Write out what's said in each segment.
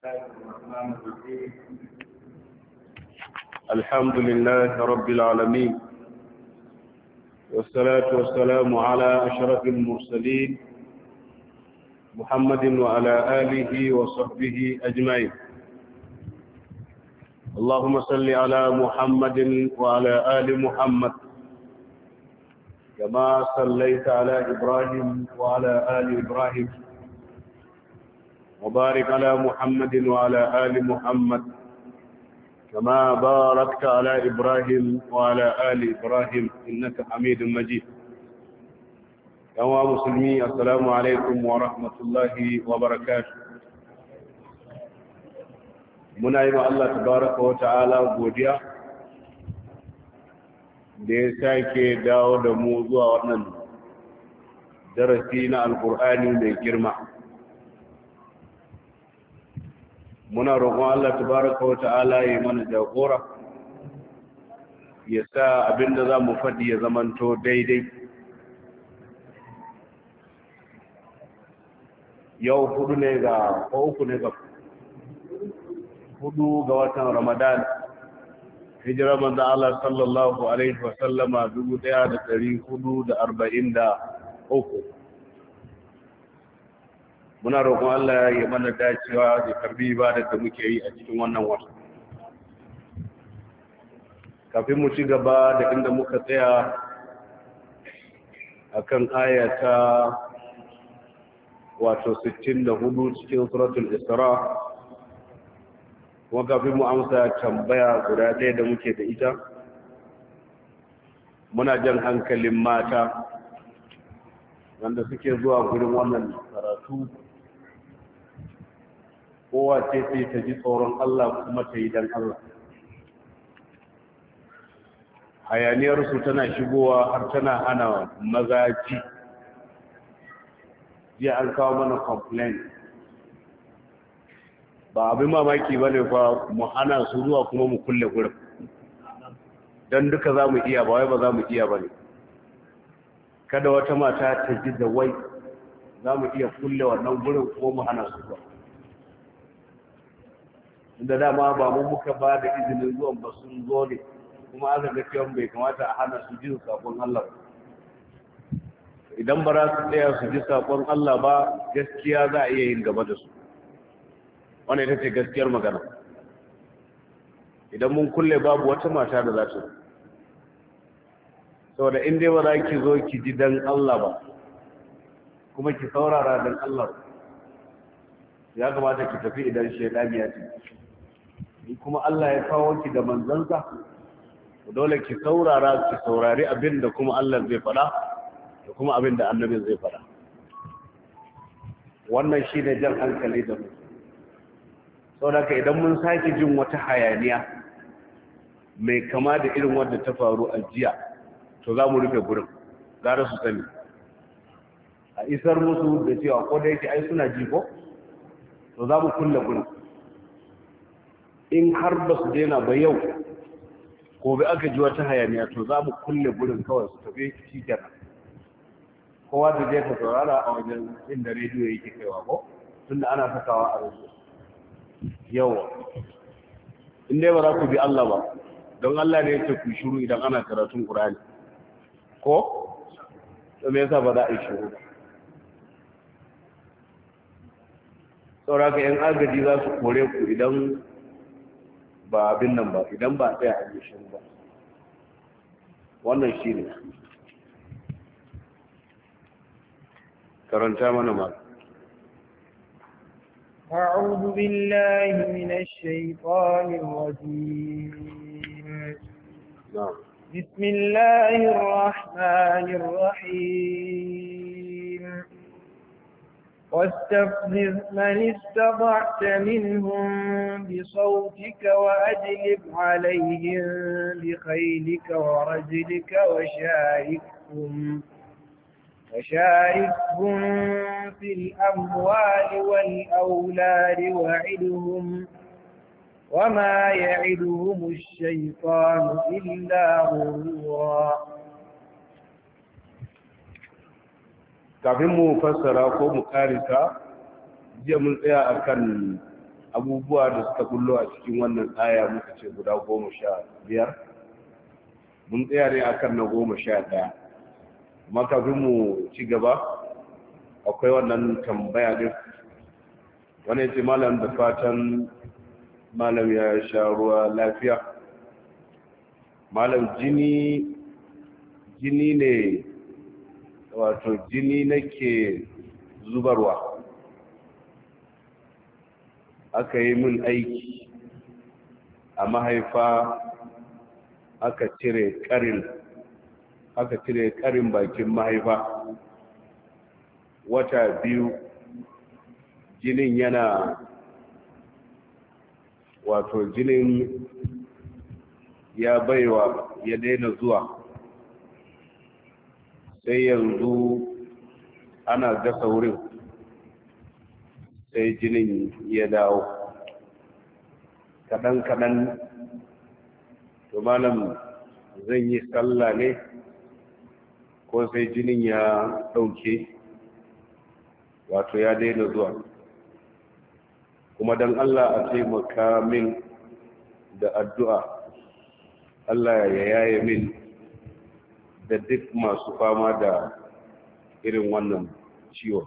الرحمن الرحيم الحمد لله رب العالمين والصلاة والسلام على أشرف المرسلين محمد وعلى آله وصحبه أجمعين. اللهم صل على محمد وعلى آل محمد كما صليت على إبراهيم وعلى آل إبراهيم وبارك على محمد وعلى آل محمد كما باركت على إبراهيم وعلى آل إبراهيم إنك حميد مجيد. يا مسلمين السلام عليكم ورحمة الله وبركاته. muna yi wa Allah tabaraka wa ta'ala godiya da ya sake dawo da mu zuwa wannan darasi na alkur'ani mai girma. Muna roƙon Allah tabaraka wa ta'ala ya mana jagora, ya sa abinda za mu faɗi ya zamanto daidai. Yau hudu ga watan Ramadan, hijira manzo Allah sallallahu alaihi wa sallama 1443. Muna roƙon Allah ya mana dacewa da karbi ibadar da muke yi a cikin wannan wata. Kafin mu ci gaba da inda muka tsaya akan ayata wato 64 cikin suratul Isra, kuma kafin mu amsa tambaya guda ɗaya da muke da ita, muna jan hankalin mata wanda suke zuwa gurin wannan karatu, kowa ce ta ji tsoron Allah kuma ta yi dan Allah. Hayaniyarsu tana shigowa har tana hana maza ji. Jiya an kawo mana complaint, ba abin mamaki ba ne fa mu hana su zuwa kuma mu kulle gurin, don duka za mu iya, ba wai ba za mu iya ba ne. Kada wata mata ta ji da wai za mu iya kulle wannan gurin kuma mu hana su zuwa, inda dama ba mu muka ba da izinin zuwan ba, sun zo ne kuma aka ga cewa bai kamata a hana su jin sakon Allah ba. Idan ba za su tsaya su ji sakon Allah ba, gaskiya za a iya yin gaba da su. Wannan ita ce gaskiyar magana. Idan mun kulle babu wata mata da za ta, saboda in dai ba za ki zo ki ji dan Allah ba kuma ki saurara dan Allah, ya kamata ki tafi idan shaidani ya ce. Kuma Allah ya kawo ki da manzansa, dole ki saurari abin da kuma Allah zai faɗa da kuma abin da annabin zai faɗa. Wannan shi ne jan hankali da mu. Saboda idan mun sake jin wata hayaniya mai kama da irin wadda ta faru a jiya, to za mu rufe gurin, gara su sani. A isar musu da cewa ko da yake ai suna ji ko, to za mu kulle gurin. In har ba su daina ba yau, ko bai aka ji wata hayaniya, to za mu kulle gurin kawai su tafi shi kenan. Kowa da zai ta saurara a wajen inda rediyo yake kaiwa ko, tunda ana sakawa a rediyo. Yawa, in dai ba za ku bi Allah ba, don Allah ne ya ce ku shiru idan ana karatun Qur'ani ko, to me yasa ba za a yi shiru ba? Sauraka yan agaji za su kore ku idan ba abin nan ba, idan ba tsaya a yi shiru ba. Wannan shi ne. Karanta mana ma. أعوذ بالله من الشيطان الرجيم. بسم الله الرحمن الرحيم. واستفزز من استطعت منهم بصوتك وأجلب عليهم بخيلك ورجلك وشاركهم في الأموال والأولاد وعدهم وما يعدهم الشيطان إلا غرورا. kafin mu fassara ko mu karisa jiya mun tsaya akan abubuwa da suka bullo a cikin wannan aya muka ce guda 15 mun tsaya ne akan na 11 amma kafin mu ci gaba akwai wannan tambaya din wani ce malam da fatan malam ya sha ruwa lafiya. Malam jini ne, wato jini nake zubarwa, aka yi min aiki a mahaifa aka cire karin bakin mahaifa wata 2 jinin yana, wato jinin ya baiwa ya daina zuwa, sai yanzu ana gasa wurin sai jinin ya dawo kaɗan-kaɗan. To malam zan yi sallah ne ko sai jinin ya ɗauke, wato ya daina zuwa, kuma don Allah a taimaka min da addu'a Allah ya yaye min da duk masu fama da irin wannan ciwon.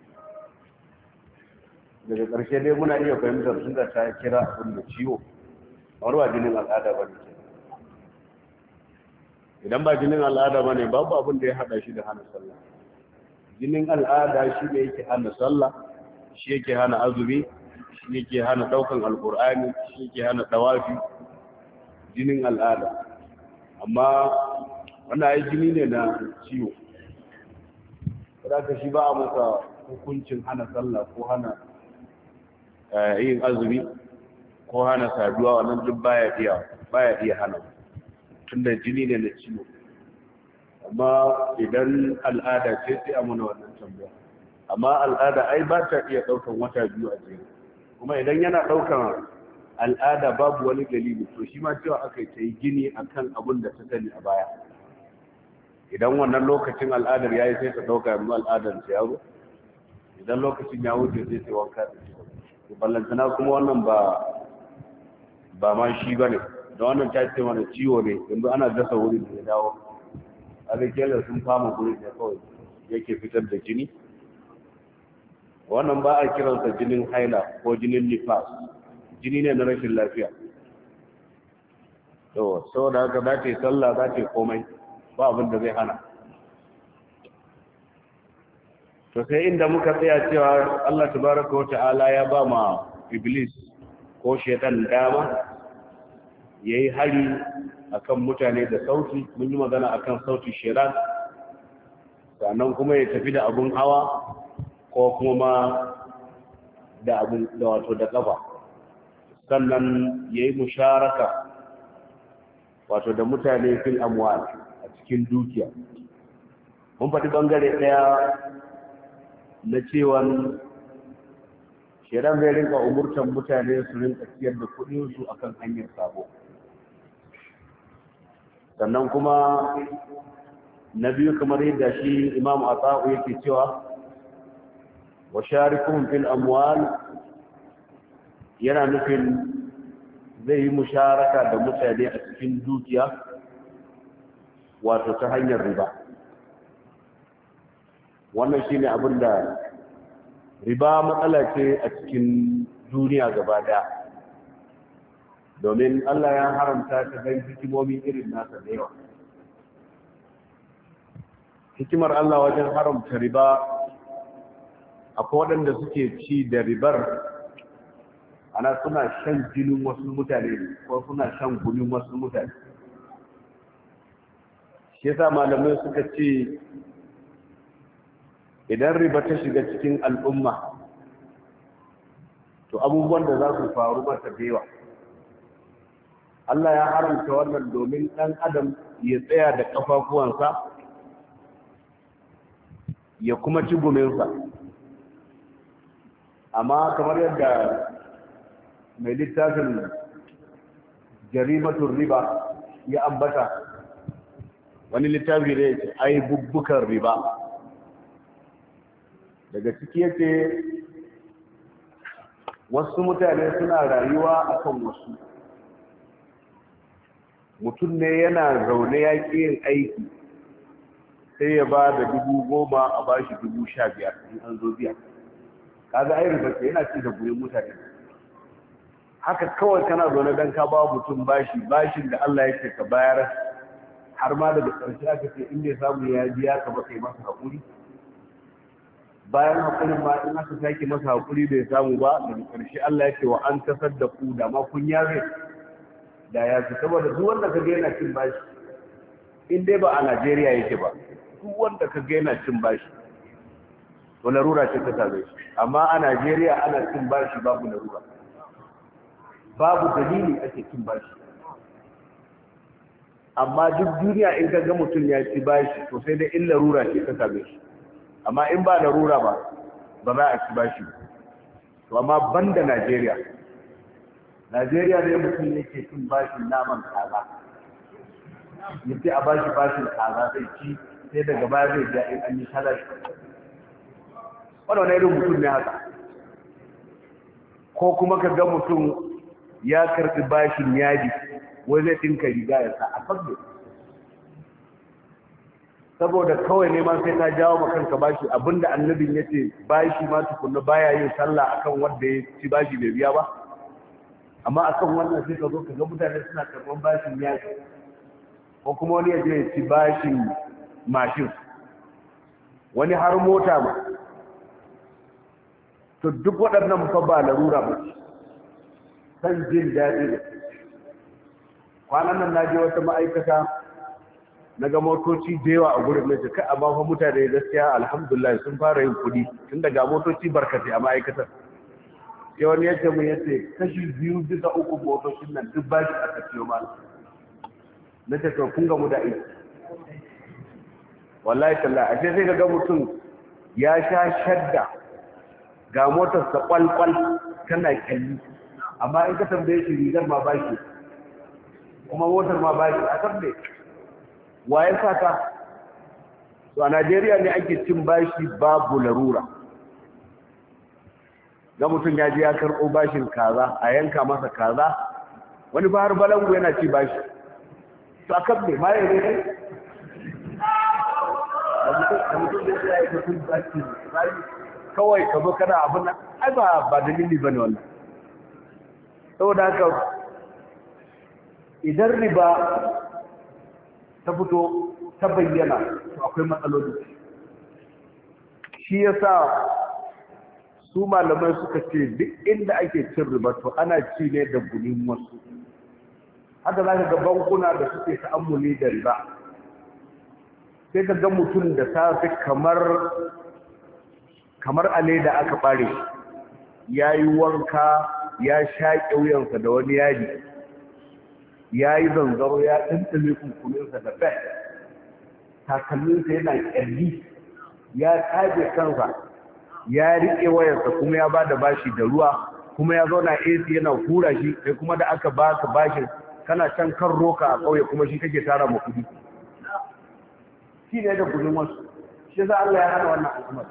Daga ƙarshe dai muna iya fahimtar sun da ta kira abin da ciwo, kamar ba jinin al'ada ba ne. Idan ba jinin al'ada ba ne, babu abin da ya haɗa shi da hana sallah. Jinin al'ada shi ne yake hana sallah, shi yake hana azumi, shi yake hana ɗaukan alƙur'ani, shi yake hana ɗawafi, jinin al'ada. Amma wannan ai jini ne na ciwo, saboda shi ba a masa hukuncin hana sallah ko hana yin azumi ko hana saduwa, wannan duk baya iya hana, tunda jini ne na ciwo. Amma idan al'ada ce sai a mana wannan tambaya. Amma al'ada ai ba ta iya ɗaukan wata 2 a jere, kuma idan yana ɗaukan al'ada babu wani dalili, to shi ma cewa aka yi ta yi gini akan abin da ta sani a baya. Idan wannan lokacin al'adar ya yi sai ta ɗauka yanzu al'adar ta yaro, idan lokacin ya wuce sai ta wanka da shi. To ballantana kuma wannan ba ma shi ba ne, da wannan ta ce mana ciwo ne, yanzu ana gasa wurin da ya dawo, a rikilar sun fama wurin da kawai yake fitar da jini. Wannan ba a kiransa jinin haila ko jinin nifas, jini ne na rashin lafiya. To saboda haka za ta yi sallah, za ta yi komai, ba abin da zai hana. To sai inda muka tsaya cewa Allah tabaraka wa ta'ala ya ba ma iblis ko shaitan dama yayi hari akan mutane da sauti. Mun yi magana akan sautin shaitan, sannan kuma ya tafi da abun hawa ko kuma da abun da wato da kafa, sannan yayi musharaka wato da mutane fil amwal, a cikin dukiya. Mun faɗi bangare ɗaya na cewa shaitan zai rinka umurtan mutane su rinka ciyar da kuɗinsu akan hanyar sabo. Sannan kuma na biyu, kamar yadda shi Imam Ata'u yake cewa wa sharikum fil amwal, yana nufin zai yi musharaka da mutane a cikin dukiya, wato ta hanyar riba. Wannan shine abin da riba matsala ce a cikin duniya gaba daya, domin Allah ya haramta ta don hikimomi irin nasa da yawa. Hikimar Allah wajen haramta riba, akwai waɗanda suke ci da ribar, ana suna shan jinin wasu mutane ko suna shan gunin wasu mutane. Shi yasa malamai suka ce idan riba ta shiga cikin al'umma, to abubuwan da za su faru mata da yawa. Allah ya haramta wannan domin ɗan adam ya tsaya da ƙafafuwansa ya kuma ci guminsa. Amma kamar yadda mai littafin jarimatun riba ya ambata, wani littafi ne ce ai bubbukan riba, daga ciki yace wasu mutane suna rayuwa akan wasu. Mutum ne yana zaune ya ƙi yin aiki sai ya ba da 10,000 a ba shi 15,000 in an zo biya. Kaga ai riba ce yana ci da gurin mutane. Haka kawai kana zaune don ka ba mutum bashin da Allah ya ce ka bayar, har ma daga ƙarshe aka ce inda ya samu ya biya ka ba kai masa haƙuri. Bayan haƙurin ma in aka sake masa haƙuri bai samu ba, daga ƙarshe Allah ya ce wa an tasaddaku da ma kun yafe da ya fi. Saboda duk wanda ka ga yana cin bashi in dai ba a Najeriya yake ba, duk wanda ka ga yana cin bashi to larura ce ta same shi. Amma a Najeriya ana cin bashi babu larura, babu dalili ake cin bashi. Amma duk duniya in ka ga mutum ya ci bashi to sai dai in larura ce ta same shi. Amma in ba larura ba za a ci bashi. To amma banda Najeriya ne mutum yake cin bashin naman kaza, yace a bashi bashin kaza zai ci, sai daga baya zai ja in an yi salar. Wannan irin mutum ne haka. Ko kuma ka ga mutum ya karɓi bashin yadi wai zai ɗinka riga ya sa a fagbe, saboda kawai neman sai ta jawo makanka bashi. Abinda annabin ya ce bashi ma tukunna baya yin sallah akan wanda ya ci bashi bai biya ba, amma akan wannan sai ka zo ka ga mutane suna karɓar bashin yadi. Ko kuma wani ya je ya ci bashin mashin, wani har mota ma. To duk waɗannan fa ba larura ba, san jin daɗi da. Kwanan nan na je wata ma'aikata na ga motoci da yawa a gurin na jika, amma fa mutane gaskiya alhamdulillah sun fara yin kuɗi tun daga motoci barkatai a ma'aikatar. Sai wani ya ce mun yace kashi 2 bisa 3 motocin nan duk bashi aka ciyo ma. Na ce to kun ga mu da aiki. Wallahi tallahi ashe sai ga mutum ya sha shadda ga motar sa kwalkwal tana kalli, amma in ka tambaye shi rigar ma bashi kuma motar ma bashi a tambaye waye saka. To a Najeriya ne ake cin bashi babu larura. Ga mutum ya je ya karɓo bashin kaza a yanka masa kaza, wani ba har balangu yana ci bashi. To a kabbe ma ya ne kawai ka zo kana abin nan, ai ba dalili bane wannan. Saboda haka idan riba ta fito ta bayyana to akwai matsaloli. Shi yasa su malamai suka ce duk inda ake cin riba to ana ci ne da gunin wasu. Haka za ka ga bankuna da suke ta'ammuli da riba, sai ka ga mutum da safe kamar ale da aka bare, ya yi wanka ya shaƙe wuyansa da wani yadi, ya yi zanzaro ya ɗinɗime kunkuninsa da bet, takalminsa yana ƙyalli, ya taje kansa, ya riƙe wayarsa kuma ya ba da bashi da ruwa, kuma ya zauna AC yana hura shi, sai kuma da aka ba ka bashin kana can kan roka a ƙauye kuma shi kake tara ma kuɗi. Shi ne da gudun wasu, shi za Allah ya hana wannan al'amar.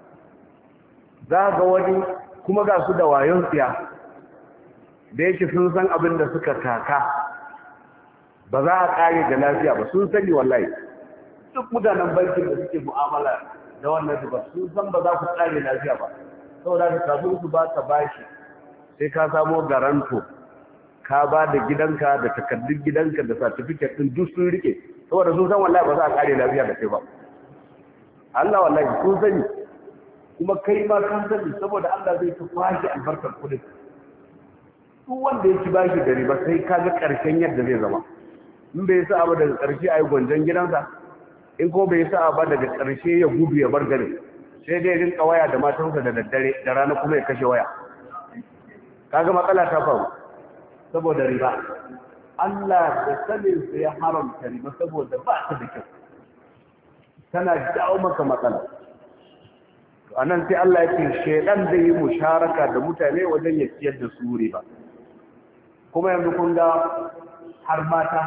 Za ga wani kuma ga su da wayon tsiya, da yake sun san abin da suka taka, ba za a ƙare da lafiya ba, sun sani wallahi. Duk mutanen bankin da suke mu'amala da wannan riba sun san ba za ku ƙare lafiya ba. Saboda ka kafin su ba ka bashi sai ka samo garanto, ka ba da gidanka da takardun gidanka da certificate din duk sun rike, saboda sun san wallahi ba za a ƙare lafiya da kai ba. Allah wallahi sun sani, kuma kai ma kan sani, saboda Allah zai ta kwashe albarkar kudin. Duk wanda ya ci bashi da riba sai ka ga ƙarshen yadda zai zama. In bai sa ba daga ƙarshe a yi gwanjon gidansa, in ko bai sa ba daga ƙarshe ya gudu ya bar gari, sai dai rinka waya da matansa da daddare, da rana kuma ya kashe waya. Kaga matsala ta faru saboda riba. Allah da saninsa ya haramta riba saboda ba ta da kyau, tana jawo maka matsala. A nan sai Allah ya ce shaidan zai yi musharaka da mutane wajen ya ciyar da su riba. Kuma yanzu kun ga har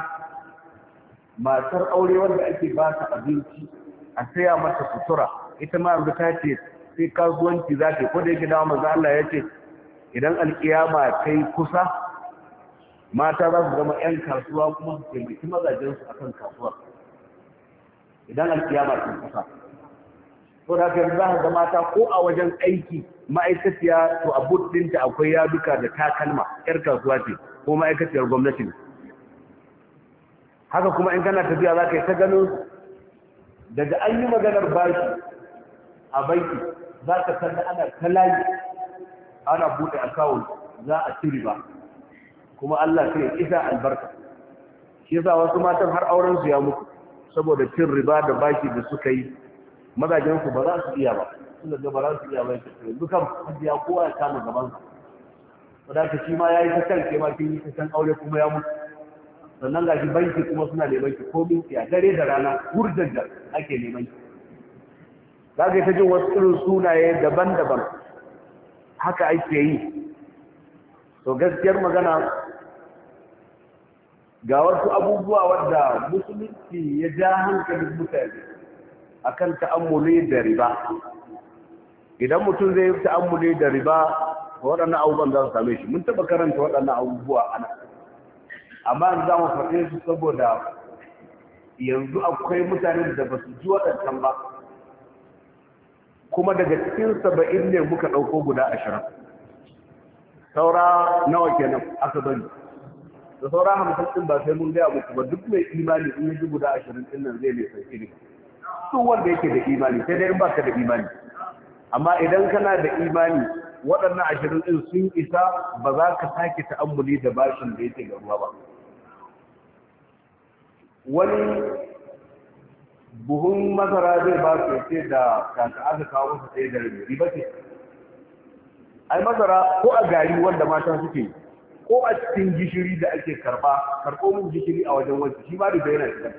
matar aure wanda ake ba ta abinci a saya mata sutura, ita ma yanzu ta ce sai kasuwanci za ta yi, ko da yake dawa manzo Allah ya ce idan alkiyama ta yi kusa mata za su zama 'yan kasuwa kuma su taimaki mazajensu akan kasuwar idan alkiyama ta yi kusa. To da haka za ka ga mata ko a wajen aiki ma'aikaciya to a but ɗinta akwai yaduka da takalma 'yar kasuwa ce ko ma'aikaciyar gwamnati ne. Haka kuma in kana tafiya za ka yi ta ganin daga an yi maganar bashi a banki za ka kalla ana kalayi ana buɗe akawun za a ci riba kuma Allah sai ya isa albarka. Shi yasa wasu matan har auren su ya mutu saboda cin riba da bashi da suka yi, mazajen su ba za su iya ba, suna ga ba za su iya ba. Dukan hajiya kowa ya kama gaban sa, saboda ka shi ma yayi ta kan ke ma kin yi ta kan aure kuma ya mutu. Sannan gashi banki kuma suna neman ki ko mintiya dare da rana hurjar da ake neman ki. Za ka yi ta jin wasu irin sunaye daban-daban haka ake yi. To gaskiyar magana ga wasu abubuwa wadda musulunci ya ja hankalin mutane akan ta'ammuli da riba. Idan mutum zai yi ta'ammuli da riba waɗannan abubuwan za su same shi. Mun taɓa karanta waɗannan abubuwa ana, amma za mu faɗe su saboda yanzu akwai mutanen da ba su ji waɗancan ba, kuma daga cikin 70 ne muka ɗauko guda 20. Saura nawa kenan aka bari? Da saura 50 ɗin ba sai mun gaya muku ba, duk mai imani in ya ji guda 20 ɗin nan zai ne sauki ne. Duk wanda yake da imani, sai dai in baka da imani. Amma idan kana da imani waɗannan 20 ɗin sun isa, ba za ka sake ta'ammuli da bashin da yake ga ruwa ba. Wani buhun masara zai ba su yace da kaka aka kawo masa ɗaya da riba ce. Ai masara ko a gari wanda mata suke, ko a cikin gishiri da ake karɓo min gishiri a wajen wanki, shi ma riba yana shiga.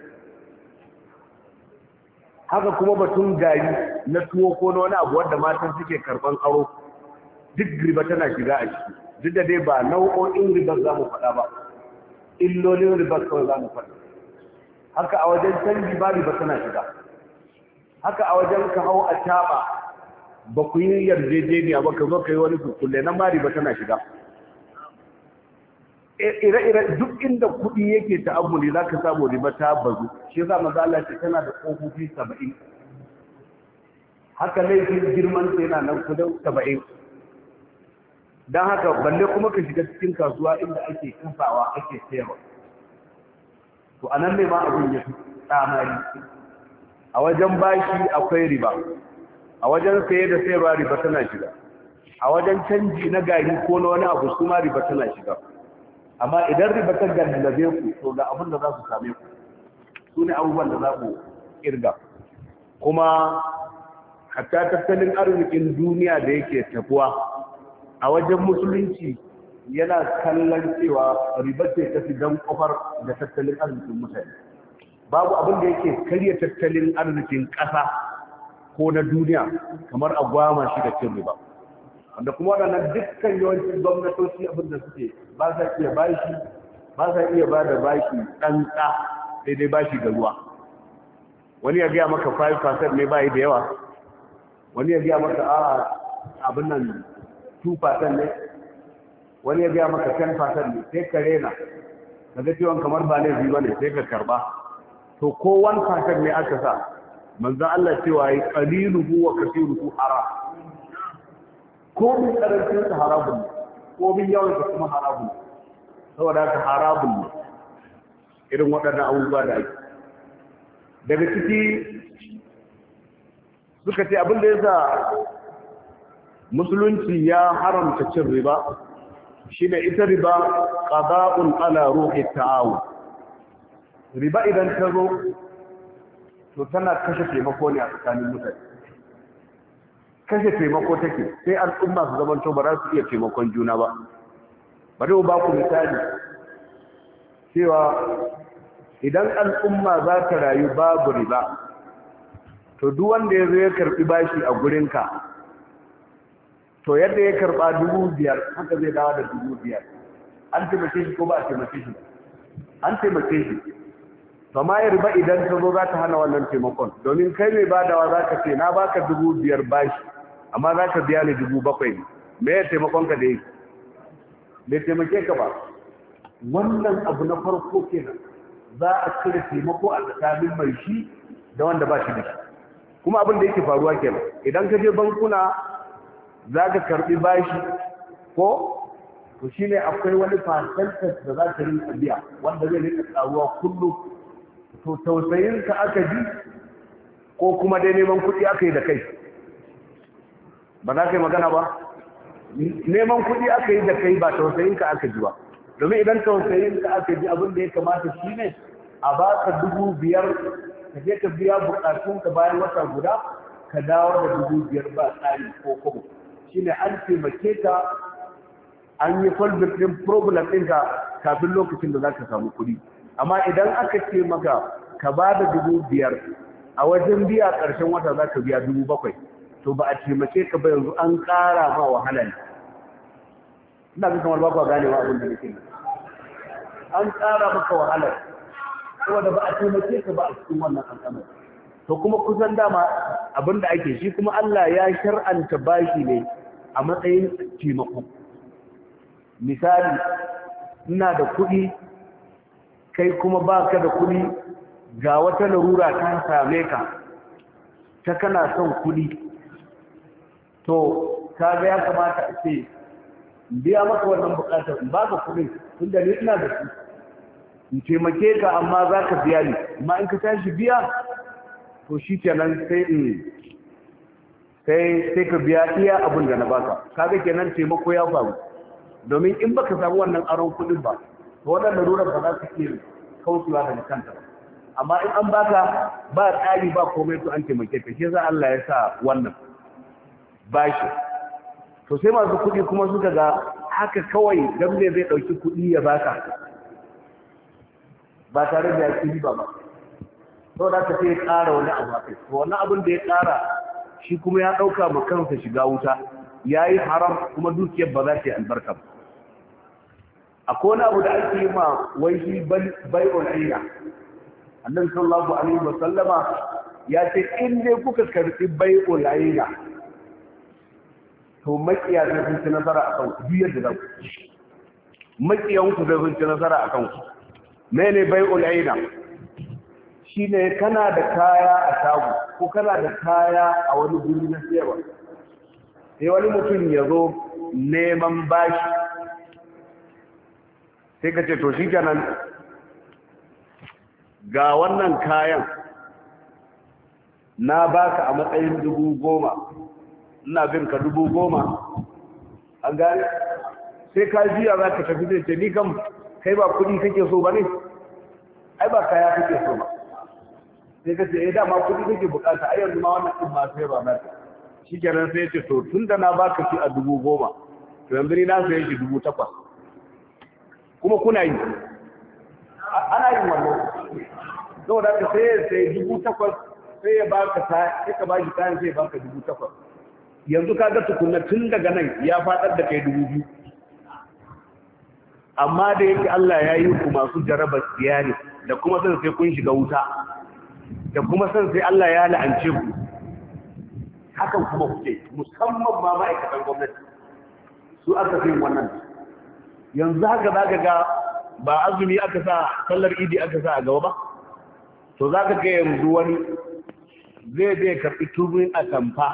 Haka kuma batun gari na tuwo ko na wani abu wanda matan suke karɓan aro, duk riba tana shiga a ciki. Duk da dai ba nau'o'in riba za mu faɗa ba, illolin riba kawai za mu faɗa. Haka a wajen canji ba riba tana shiga. Haka a wajen ka hau a taɓa ba ku yi yarjejeniya ba ka zo ka yi wani kulle nan ma riba tana shiga. Ire-ire duk inda kuɗi yake ta'ammuli za ka samu riba ta bazu. Shi yasa manzo Allah ce tana da ƙofofi 70. Haka laifin girman sa yana nan kudin 70. Dan haka balle kuma ka shiga cikin kasuwa inda ake kasawa ake sayarwa. To anan ne ma abin ya fi tsamari. A wajen bashi akwai riba, a wajen saye da sayarwa riba tana shiga, a wajen canji na gari ko na wani abu su ma riba tana shiga. Amma idan riba ta gallabe ku, to ga abin da za su same ku, su ne abubuwan da za ku kirga. Kuma hatta tattalin arzikin duniya da yake tafuwa a wajen musulunci yana kallon cewa riba ce ta fi don kofar da tattalin arzikin mutane. Babu abin da yake karya tattalin arzikin ƙasa ko na duniya kamar a gwama shi da cin riba. Wanda kuma waɗannan dukkan yawancin gwamnatoci abin da suke ba sa iya bashi, ba sa iya ba da bashi ɗanɗa sai dai bashi ga ruwa. Wani ya gaya maka 5% ne bayi da yawa, wani ya gaya maka abin nan 2% ne, wani ya gaya maka 10% ne, sai ka rena daga ciwon kamar ba laifi ba ne sai ka karba. To ko 1% ne aka sa, manzan Allah cewa yi qaliluhu wa kathiruhu haram. Ko min karancin sa haramun ne, ko min yawan sa kuma haramun ne. Saboda haka haramun ne irin waɗannan abubuwa da ake. Daga ciki suka ce abin da yasa musulunci ya haramta cin riba shine ita riba qada'un ala ruhi ta'awun. Riba idan ta zo to tana kashe taimako ne a tsakanin mutane. Kashe taimako take, sai al'umma su zama to ba za su iya taimakon juna ba. Bari mu ba ku misali cewa idan al'umma za ta rayu babu riba, to duk wanda ya zo ya karbi bashi a gurinka, to yadda ya karba 5,000 haka zai dawo da 5,000. An taimake shi ko ba a taimake shi? An taimake shi. To ma ya riba idan ta zo za ta hana wannan taimakon, domin kai mai badawa za ka ce na baka 5,000 bashi amma za ka biya ni 7,000 ne. Me ya taimakon ka da yi? bai taimake ka ba. Wannan abu na farko kenan, za a cire taimako a tsakanin mai shi da wanda ba shi da shi. Kuma abin da yake faruwa kenan, idan ka je bankuna za ka karɓi bashi ko to shi ne akwai wani percentage da za ka rinka biya wanda zai rinka tsaruwa kullum. To tausayin ka aka ji ko kuma dai neman kuɗi aka yi da kai? Ba za ka yi magana ba? Neman kuɗi aka yi da kai, ba tausayin ka aka ji ba. Domin idan tausayin ka aka ji, abin da ya kamata shi ne a ba ka 5,000 ka je ka biya bukatunka bayan wata guda ka dawo da 5,000 ba tsari ko kobo. Shi ne an taimake ka, an yi solving ɗin problem ɗinka kafin lokacin da za ka samu kuɗi. Amma idan aka ce maka ka ba da 5,000 a wajen biya ƙarshen wata za ka biya 7,000, to ba a taimake ka ba, yanzu an ƙara ma wahala ne. Ina ga kamar ba ku ganewa abin da nake. An ƙara maka wahala saboda ba a taimake ka ba a cikin wannan al'amari. To kuma kusan dama abin da ake shi, kuma Allah ya shar'anta bashi ne a matsayin taimako. Misali, ina da kuɗi kai kuma baka da kuɗi, ga wata larura ta same ka ta kana son kuɗi, to kaga ya kamata a ce biya maka wannan bukatar, in baka kuɗin tunda ni ina da su, in taimake ka, amma za ka biya ni. Amma in ka tashi biya to shi kenan sai ka biya iya abin da na baka. Kaga kenan taimako ya faru, domin in baka samu wannan aron kuɗin ba to wannan larurar ba za ka ke kaucewa daga kanta ba. Amma in an baka ba tsari ba komai, to an taimake ka. Shi yasa Allah ya sa wannan bashi. To sai masu kuɗi kuma suka ga haka kawai dan ne zai ɗauki kuɗi ya baka ba tare da ya ci riba ba, to da ka sai ya ƙara wani abu akai. To wannan abin da ya ƙara shi kuma ya ɗauka ma kansa shiga wuta, ya yi haram, kuma dukiyar ba za ta yi albarka ba. Akwai wani abu da ake yi ma wai shi bai'ul aina. Annabi sallallahu alaihi wa sallama ya ce in dai kuka karɓi bai'ul aina to makiya zai sun ci nasara a kanku duk yadda za ku. Makiyanku zai sun ci nasara a kanku. Mene bai'ul aina? Shine kana da kaya a shago ko kana da kaya a wani guri na sayarwa, sai wani mutum ya zo neman bashi, sai ka ce to shi kenan ga wannan kayan na baka a matsayin 10,000, ina bin ka 10,000. An gane? Sai ka jiya za ka tafi, zai ce ni kam kai ba kuɗi kake so ba ne? Ai ba kaya kake so ba. Sai ka ce dama kuɗi kake bukata, ai yanzu ma wannan ɗin ma sai ba na. Shi kenan sai ce to tun da na baka shi a 10,000, to yanzu ni na saye shi 8,000. Kuma kuna yi, ana yin wannan. Saboda ka sai 8,000, sai ya baka sai ka baki kayan, sai ya baka 8,000. Yanzu ka ga tukunna tun daga nan ya faɗar da kai 2,000. Amma da yake Allah ya yi ku masu jarabar siyari da kuma san sai kun shiga wuta, da kuma san sai Allah ya la'ance ku, hakan kuma kuke, musamman ma ma'aikatan gwamnati su aka fi wannan. Yanzu haka za ka ga ba azumi aka sa, sallar idi aka sa a gaba ba, to za ka ga yanzu wani zai karɓi turbin atamfa,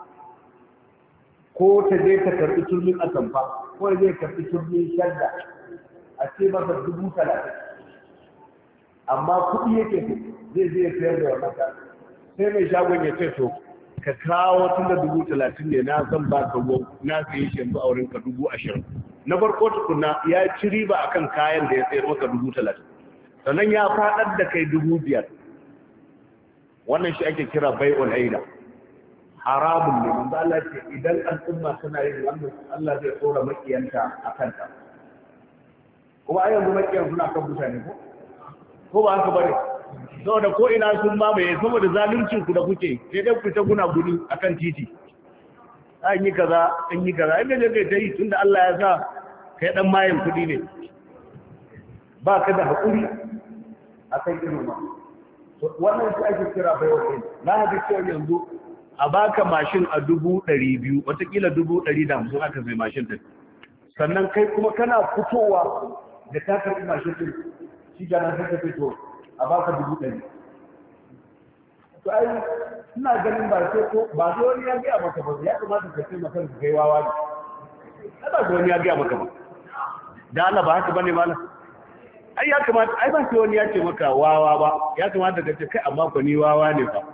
ko ta je ta karɓi turbin atamfa, ko zai karɓi turbin shadda a ce masa 30,000, amma kuɗi yake zai je ya sayar da wannan ka. Sai mai shagon ya ce to ka kawo tun da 30,000 ne, na zan ba ka ruwan, na sayi shi yanzu a wurin ka 20,000. Na farko tukuna ya ci riba akan kayan da ya sayar maka 30,000, sannan ya faɗar da kai 5,000. Wannan shi ake kira bai'ul aina. Haramun ne. Manzo Allah ce idan al'umma suna yin wannan, Allah zai tsora makiyanta a kanta. Kuma a yanzu makiyan suna kan mutane ko ba haka bane? Saboda ko ina sun mamaye, saboda zaluncin ku da kuke, sai dai ku ta guna gudu akan titi. An yi kaza, inda ne kai ta yi, tunda Allah ya sa kai dan mayin kudi ne. Ba ka da haƙuri akan irin ma. Wannan shi ake kira baiwa kai. Na haka cewa yanzu a baka mashin a 200,000, watakila 150,000 aka sai mashin din. sannan kai kuma kana fitowa da ta karɓi mashin ɗin shi gana sai ka fito a baka 100,000. to ai ina ganin ba sai wani ya gaya maka ba, ya kamata ka ce maka ka kai wawa ne, kada ga wani ya gaya maka ba, da Allah ba haka bane malam. ai ya kamata, ai ba sai wani ya ce maka wawa ba, ya kamata ka ce kai amma ko ni wawa ne fa.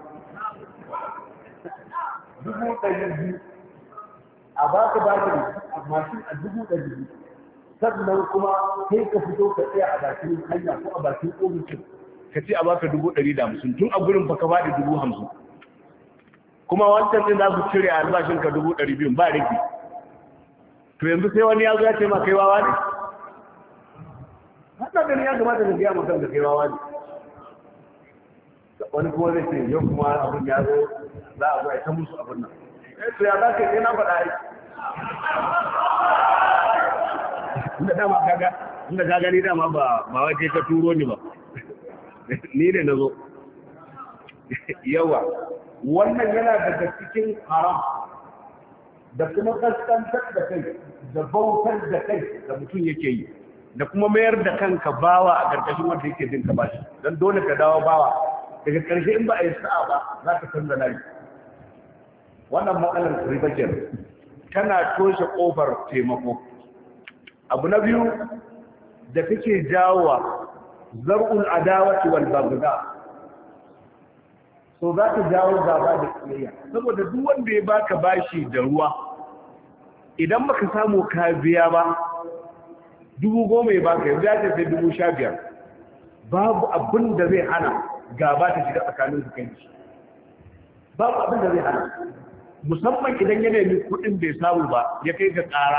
200,000 a baka batiri a mashin a 200,000, sannan kuma sai ka fito ka tsaya a bakin hanya ko a bakin ofishin ka ce a baka 150, tun a gurin fa ka faɗi 50,000, kuma wancan din za su cire a albashin ka 200,000 ba rigi. to yanzu sai wani ya zo ya ce ma kai wawa ne? haka gani ya kamata ka gaya mutum da kai wawa ne. wani kuma zai ce yau kuma abin ya zo za a zo a ta musu abin nan. to ya za ka yi na faɗa ai. inda ka gani dama ba waje ka turo ni ba, ni ne na zo. yawa wannan yana daga cikin haram da kuma kaskantar da kai da bautar da kai da mutum yake yi, da kuma mayar da kanka bawa a ƙarƙashin wanda yake jin ka bashi, don dole ka dawo bawa daga ƙarshe in ba a yi sa'a ba za ka canza layi. wannan matsalar riba tana toshe ƙofar taimako. abu na biyu da take jawowa zar'ul adawati wal bagda, so za ta jawo gaba da kiyayya, saboda duk wanda ya baka bashi da ruwa idan baka samu ka biya ba 10,000 ya baka, yanzu ya ce sai 15,000, babu abin da zai hana gaba ta shiga tsakanin su kai shi, babu abin da zai hana, musamman idan ya nemi kuɗin bai samu ba ya kai ga ƙara.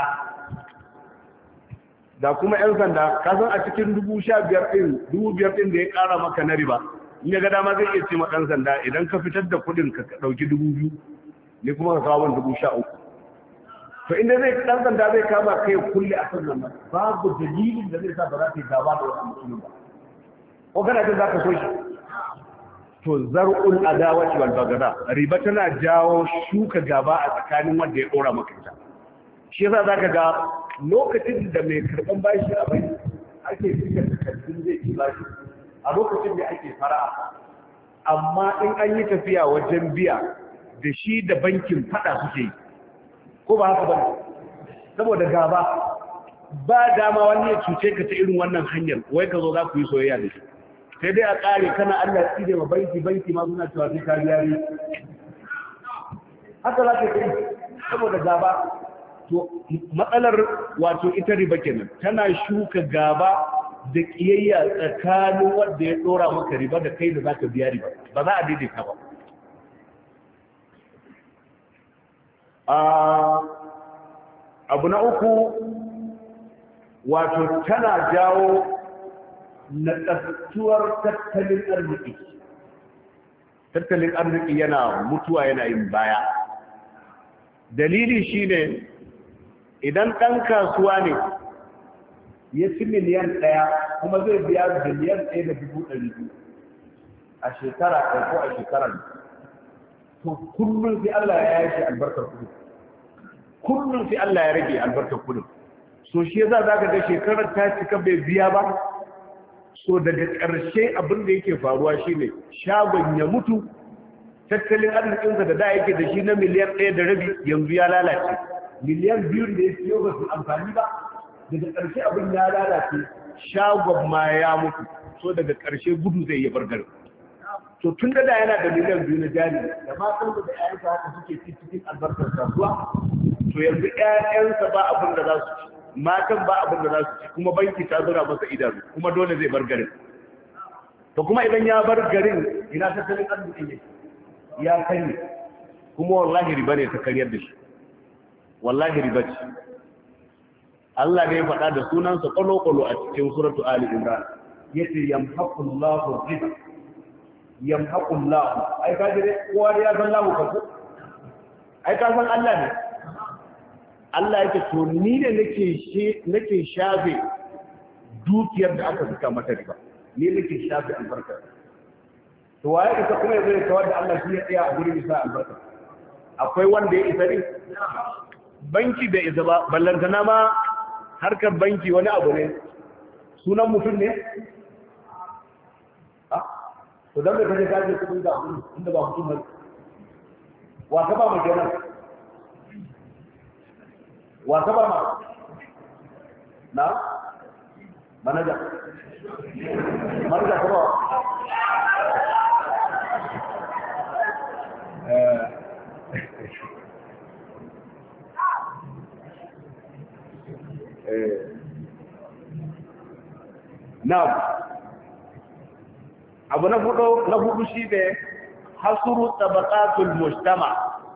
da kuma 'yan sanda kasan a cikin 15,000 ɗin da ya ƙara maka na riba, in ya ga dama zai iya ce ma ɗan sanda idan ka fitar da kuɗin ka ɗauki 2,000 ne kuma ka kawo 13,000. to inda zai ɗan sanda zai kama kai kulle a kan nan, babu dalilin da zai sa ba za ta yi gaba da wasu mutumin ba, ko kana jin za ka so shi. to zar'ul adawati wal bagada, riba tana jawo shuka gaba a tsakanin wanda ya ɗora maka ita. shi yasa zaka ga lokacin da mai karban bashi a bai ake cika takardun zai ci bashi, a lokacin da ake fara'a, amma in an yi tafiya wajen biya da shi da bankin fada suke yi, ko ba haka bane? saboda gaba ba dama wani ya cuce ka ta irin wannan hanyar, wai ka zo za ku yi soyayya da shi, sai dai a ƙare kana Allah ya tsire ma banki ma suna cewa sai ka biya ne, haka za ka yi saboda gaba. to matsalar wato ita riba kenan, tana shuka gaba da kiyayya tsakanin wanda ya dora maka riba da kai da zaka biya riba, ba za a daidaita ba. abu na uku wato tana jawo naƙasuwar tattalin arziki. tattalin arziki yana mutuwa yana yin baya. dalili shine idan ɗan kasuwa ne ya ci miliyan 1 kuma zai biya miliyan 1,200,000 a shekara ɗaya ko a shekarar, to kullum sai Allah ya yashe albarkar kudin, kullum sai Allah ya rage albarkar kudin. so shi yasa zaka ga shekarar ta cika bai biya ba, so daga ƙarshe abin da yake faruwa shine shagon ya mutu, tattalin arzikinsa da da yake da shi na miliyan 1.5 yanzu ya lalace, miliyan 2 da ya siyo ba su amfani ba, daga ƙarshe abin ya lalace, shagon ma ya mutu, so daga ƙarshe gudu zai yi bargar. to tun da yana da miliyan 2 na jari da matan da ƴaƴansa haka suke cikin albarkar kasuwa, to yanzu ƴaƴansa ba abin da za su ci, matan ba abin da za su ci, kuma banki ta zura masa idanu, kuma dole zai bar garin. to kuma idan ya bar garin ina tattalin arziki ne ya sani, kuma wallahi riba ne ta karyar da shi, wallahi riba ce. Allah ne ya faɗa da sunansa ƙwalo-ƙwalo a cikin suratu Ali Imran, yace yamhaqullahu riba, yamhaqullahu, ai ka jire kowa ya san lahu kasu, ai ka san Allah ne. Allah yake to ni ne nake shafe dukiyar da aka saka mata riba, ni nake shafe albarka. to waye ka kuma yazo ya kawar da Allah shi ya tsaya a gurin isa albarka? akwai wanda ya isa ne? banki da isa ba, ballantana ma harkar banki wani abu ne, sunan mutum ne? to don da kaje kaje kudin da abu inda ba mutum ne, wa ka ba mu kenan, wa ka ba ma na manaja ka ba Na'am, abu na hudu shi ne hasuru tabaqatul mujtama,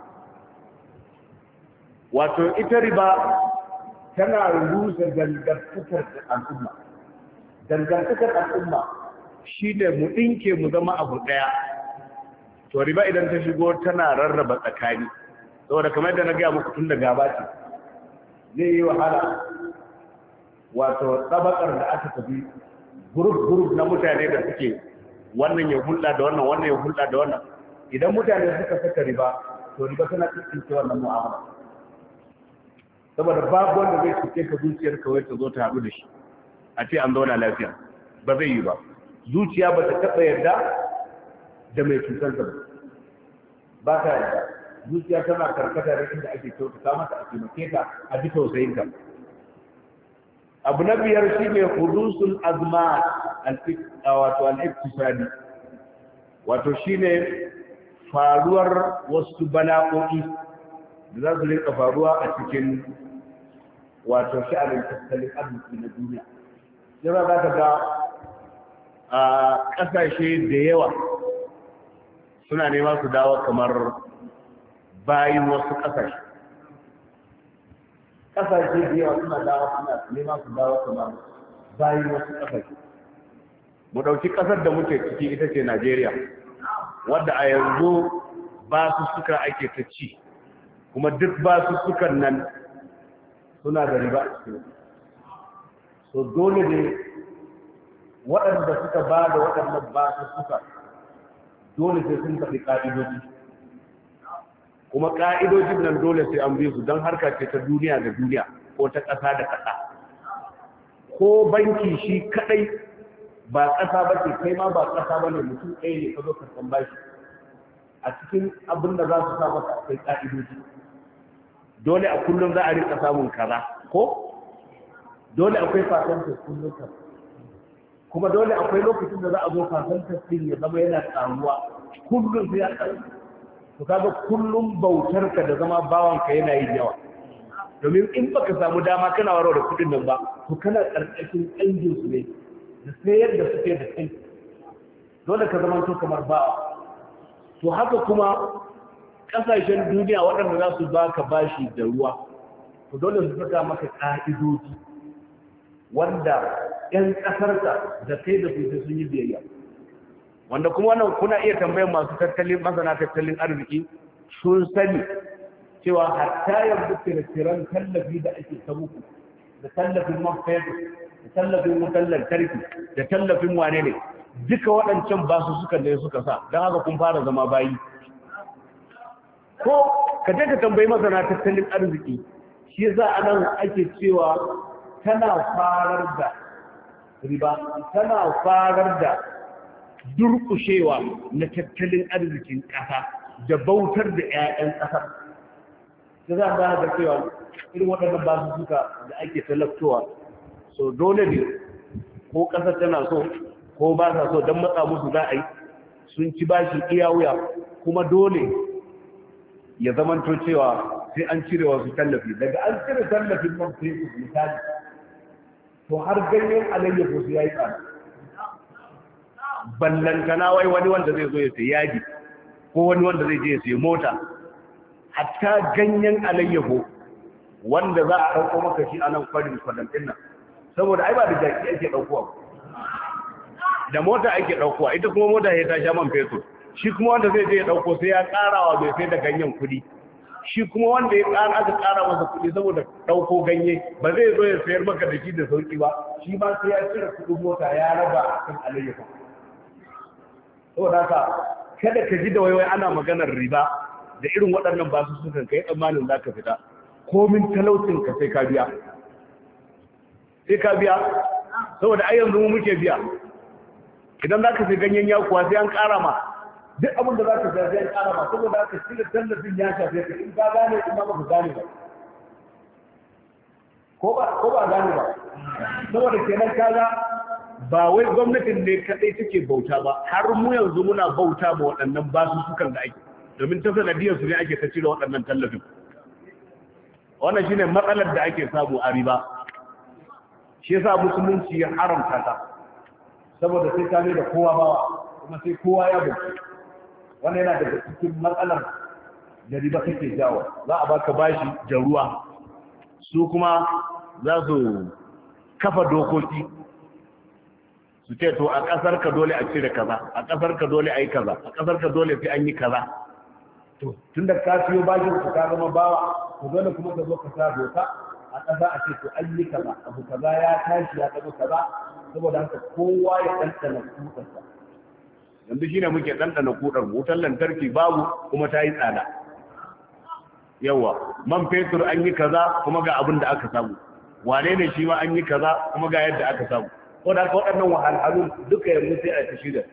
wato ita riba tana rusa dangantakar al'umma. Dangantakar al'umma shi ne mu ɗinke mu zama abu ɗaya. To riba idan ta shigo tana rarraba tsakani, saboda kamar da na gaya muku tun da gaba ce, zai yi wahala wato tabakar da aka tafi gurub na mutane da suke wannan ya hulɗa da wannan ya hulɗa da wannan, idan mutane suka saka riba to riba tana tsince wannan mu'amala, saboda babu wanda zai cike ka zuciyar kawai ta zo ta haɗu da shi a ce an zauna lafiya, ba zai yi ba. Zuciya ba ta taɓa yarda da mai cutar ka ba ta yarda. Zuciya tana karkata da inda ake kyautata mata a taimake ta a ji tausayin ka. Abu na biyar shi ne hudusul azma wato al-iktisadi, wato shi ne faruwar wasu bala'o'i da za su rinka faruwa a cikin wato sha'anin tattalin arziki na duniya. Yana za ka ga a ƙasashe da yawa suna nema su dawo kamar bayin wasu ƙasashe. Ƙasashe da yawa suna nema su dawo kamar bayin wasu ƙasashe. Mu ɗauki ƙasar da muke ciki ita ce Najeriya, wadda a yanzu ba su suka ake ta ci, kuma duk ba su sukan nan suna da riba a cikin. So dole ne waɗanda suka ba da waɗannan ba su suka dole sai sun tafi ƙa'idoji, kuma ƙa'idojin nan dole sai an bi su don harka ce ta duniya da duniya ko ta ƙasa da ƙasa. Ko banki shi kaɗai ba ƙasa ba ce, kai ma ba ƙasa ba ne, mutum ɗaya ne ka zo karɓan bashi. A cikin abin da za su sa maka akwai ƙa'idoji. Dole a kullum za a rika samun kaza, ko dole akwai fasantar kullum ka, kuma dole akwai lokacin da za a zo fasantar din ya zama yana tsaruwa kullum sai ya tsaru. To kaga kullum bautar ka da zama bawan ka yana yin yawa, domin in baka samu dama kana warware da kudin nan ba, to kana karkashin ƙangin su ne da sayar da suke da kai, dole ka zama to kamar bawa. To haka kuma kasashen duniya waɗanda za su baka bashi da ruwa, to dole su saka maka ƙa'idoji wanda 'yan ƙasarka da kai da su sun yi biyayya, wanda kuma wannan kuna iya tambayar masu masana tattalin arziki sun sani cewa hatta yanzu kira-kiran tallafi da ake ta muku, da tallafin man fetur, da tallafin wutar lantarki, da tallafin wane ne, duka waɗancan basu suka ne suka sa, don haka kun fara zama bayi. Ko ka je ka tambayi masana tattalin arziki, shi za a nan ake cewa tana farar da riba, tana farar da durƙushewa na tattalin arzikin ƙasa da bautar da 'ya'yan ƙasar. Shi za a ga cewa irin waɗannan basu suka da ake talabtowa, so dole ne ko ƙasar tana so ko ba sa so don matsa musu za a yi, sun ci bashi iya wuya, kuma dole ya zamanto cewa sai an cire wasu tallafi. Daga an cire tallafin man fetur misali, to har ganyen alayyahu su ya yi tsada. Ballantana wai wani wanda zai zo ya sayi yaji, ko wani wanda zai je ya sayi mota, hatta ganyen alayyahu wanda za a ɗauko maka shi a nan kwarin kwadantin nan, saboda ai ba da jaki ake ɗaukowa, da mota ake ɗaukowa, ita kuma mota ya ta sha man fetur. Shi kuma wanda zai je ya dauko sai ya karawa bai sai da ganyen kudi, shi kuma wanda ya kara aka kara masa kudi saboda dauko ganye, ba zai zo ya sayar maka da shi da sauki ba, shi ma sai ya cire kudin mota ya raba kan alayyahu. Saboda haka kada ka ji da waiwai ana maganar riba da irin waɗannan basu sukan kai tsammanin zaka fita, komin talaucin ka sai ka biya. sai ka biya saboda ai yanzu mu muke biya idan za ka sai ganyen yakuwa sai an ƙara ma duk abin da za ka sai an ƙara ma saboda aka shiga tallafin ya shafe ka in ka gane in ba ka gane ba ko ba gane ba saboda kenan kaga ba wai gwamnatin ne kadai take bauta ba har mu yanzu muna bauta ba waɗannan basussukan da ake domin ta sanadiyar su ne ake ta cire waɗannan tallafin wannan shine matsalar da ake samu a riba shi yasa musulunci ya haramta ta saboda sai ta ne da kowa bawa kuma sai kowa ya bauta wannan yana daga cikin matsalar da riba take jawo za a baka bashi da ruwa su kuma za su kafa dokoki su ce to a ƙasar ka dole a cire kaza a ƙasar ka dole a yi kaza a ƙasar ka dole sai an yi kaza to tun da ka siyo bashin ka ka zama bawa ku dole kuma ka zo ka sa doka a ƙasa a ce to an yi kaza abu kaza ya tashi ya zama kaza saboda haka kowa ya ɗanɗana kuɗarsa yanzu shine muke ɗanɗana kuɗar wutar lantarki babu kuma ta yi tsada yawa man fetur an yi kaza kuma ga abin da aka samu wane ne shi ma an yi kaza kuma ga yadda aka samu ko da waɗannan wahalhalun duka yanzu sai a tashi da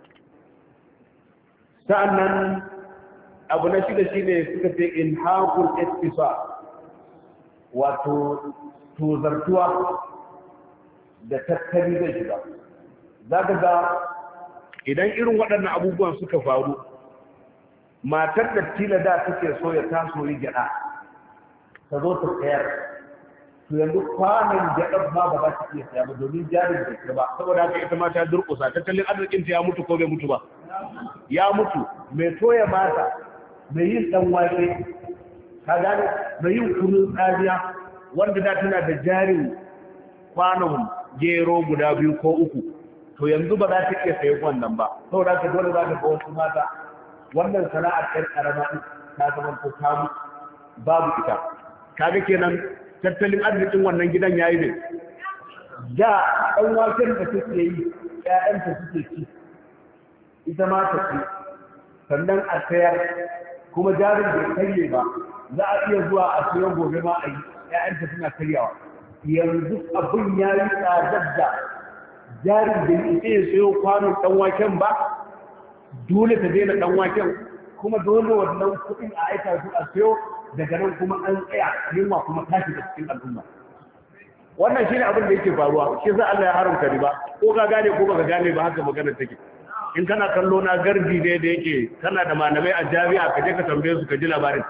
sa'annan abu na shida shine suka ce ilhaqul ittisal wato tozartuwa da tattali zai shiga zaka ga idan irin waɗannan abubuwan suka faru matar da tila da take so ya taso yi gyaɗa ta zo ta tsayar to yanzu kwanan gyaɗar ma ba za ta iya saya ba domin jarin da ke ba saboda haka ita ma ta durƙusa tattalin arzikin ta ya mutu ko bai mutu ba ya mutu mai toya mata mai yin ɗan wake ka gane mai yin kunun tsariya wanda da tana da jarin kwanon gero guda 2 ko 3 to yanzu ba za ta iya sayi wannan ba saboda haka dole za ta ga wasu mata wannan sana'ar ɗan ƙarama ta zama ko kamu babu ita kaga kenan tattalin arzikin wannan gidan yayi ne da ɗan waken da take yi ƴaƴanta suke ci ita ma ta ci sannan a sayar kuma jarin bai karye ba za a iya zuwa a siyo gobe ma a yi ƴaƴanta suna karyawa yanzu abin ya yi tsadar da jarin da ya sayo kwanon ɗan waken ba dole ta daina ɗan waken kuma dole wannan kuɗin a aika su a sayo daga nan kuma an tsaya yunwa kuma tashi da cikin al'umma wannan shine abin da yake faruwa shi yasa Allah ya haramta riba ko ka gane ko baka gane ba haka magana take in kana kallo na garbi ne da yake kana da malamai a jami'a ka je ka tambaye su ka ji labarin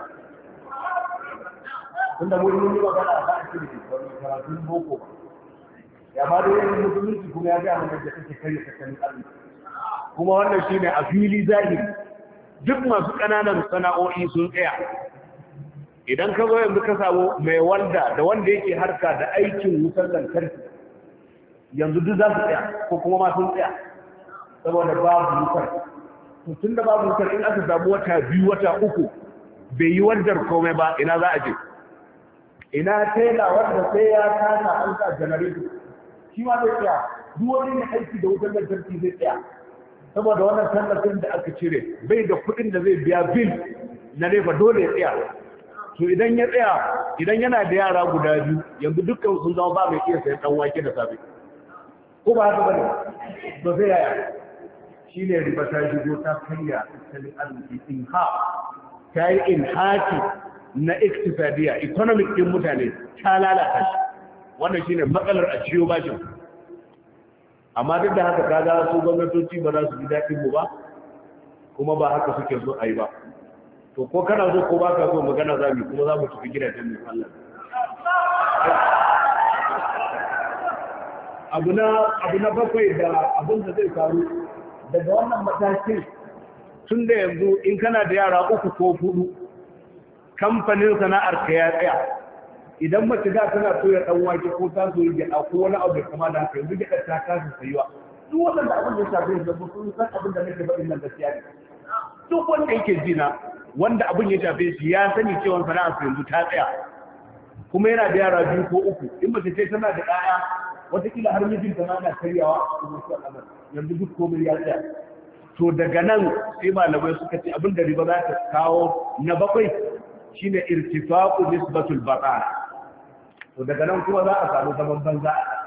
tunda mun yi magana ba a cikin karatun boko ya ma da yin musulunci kuma ya ga mun da kake kai tattalin arziki kuma wannan shine a fili zahiri duk masu ƙananan sana'o'i sun tsaya idan ka zo yanzu ka samu mai walda da wanda yake harka da aikin wutar lantarki yanzu duk za su tsaya ko kuma ma sun tsaya saboda babu wutar to tun da babu wutar in aka samu wata 2 wata 3 bai yi waldar komai ba ina za a je ina tela wanda sai ya kasa an sa janareto shi ma zai tsaya duk wani ne aiki da wutar lantarki zai tsaya saboda wannan tallafin da aka cire bai da kuɗin da zai biya bil na nefa dole ya tsaya to idan ya tsaya idan yana da yara guda 2 yanzu dukkan sun zama ba mai iya sayan dan wake da safe ko ba haka bane to sai yaya shine riba ta shigo ta karya tattalin arziki in ha ta yi inhaki na iktisadiya economic din mutane ta lalata shi wannan shine matsalar a ciyo bashin amma duk da haka kaga su gwamnatoci ba za su ji daɗin mu ba kuma ba haka suke so a yi ba to ko kana so ko baka so magana za mu kuma za mu tafi gidajen mu Allah abu na bakwai da abin da zai faru daga wannan matakin tun da yanzu in kana da yara 3 ko 4 kamfanin sana'ar ka ya tsaya idan mace da tana so ya dan wake ko ta so ya gyaɗa ko wani abu da kama da haka yanzu gyaɗa ta kasa sayuwa duk wanda abin da ya shafi da sun san abin da nake faɗin nan gaskiya ne duk wanda yake jina wanda abin ya shafe shi ya sani cewa sana'ar sa yanzu ta tsaya kuma yana da yara 2 ko 3 in mace ce tana da ɗaya wataƙila har mijinta ma na karyawa a cikin wasu al'amari yanzu duk komai ya tsaya to daga nan sai malamai suka ce abin da riba za ta kawo na 7 shine irtifaqu nisbatul baqa to daga nan kuma za a samu zaman banza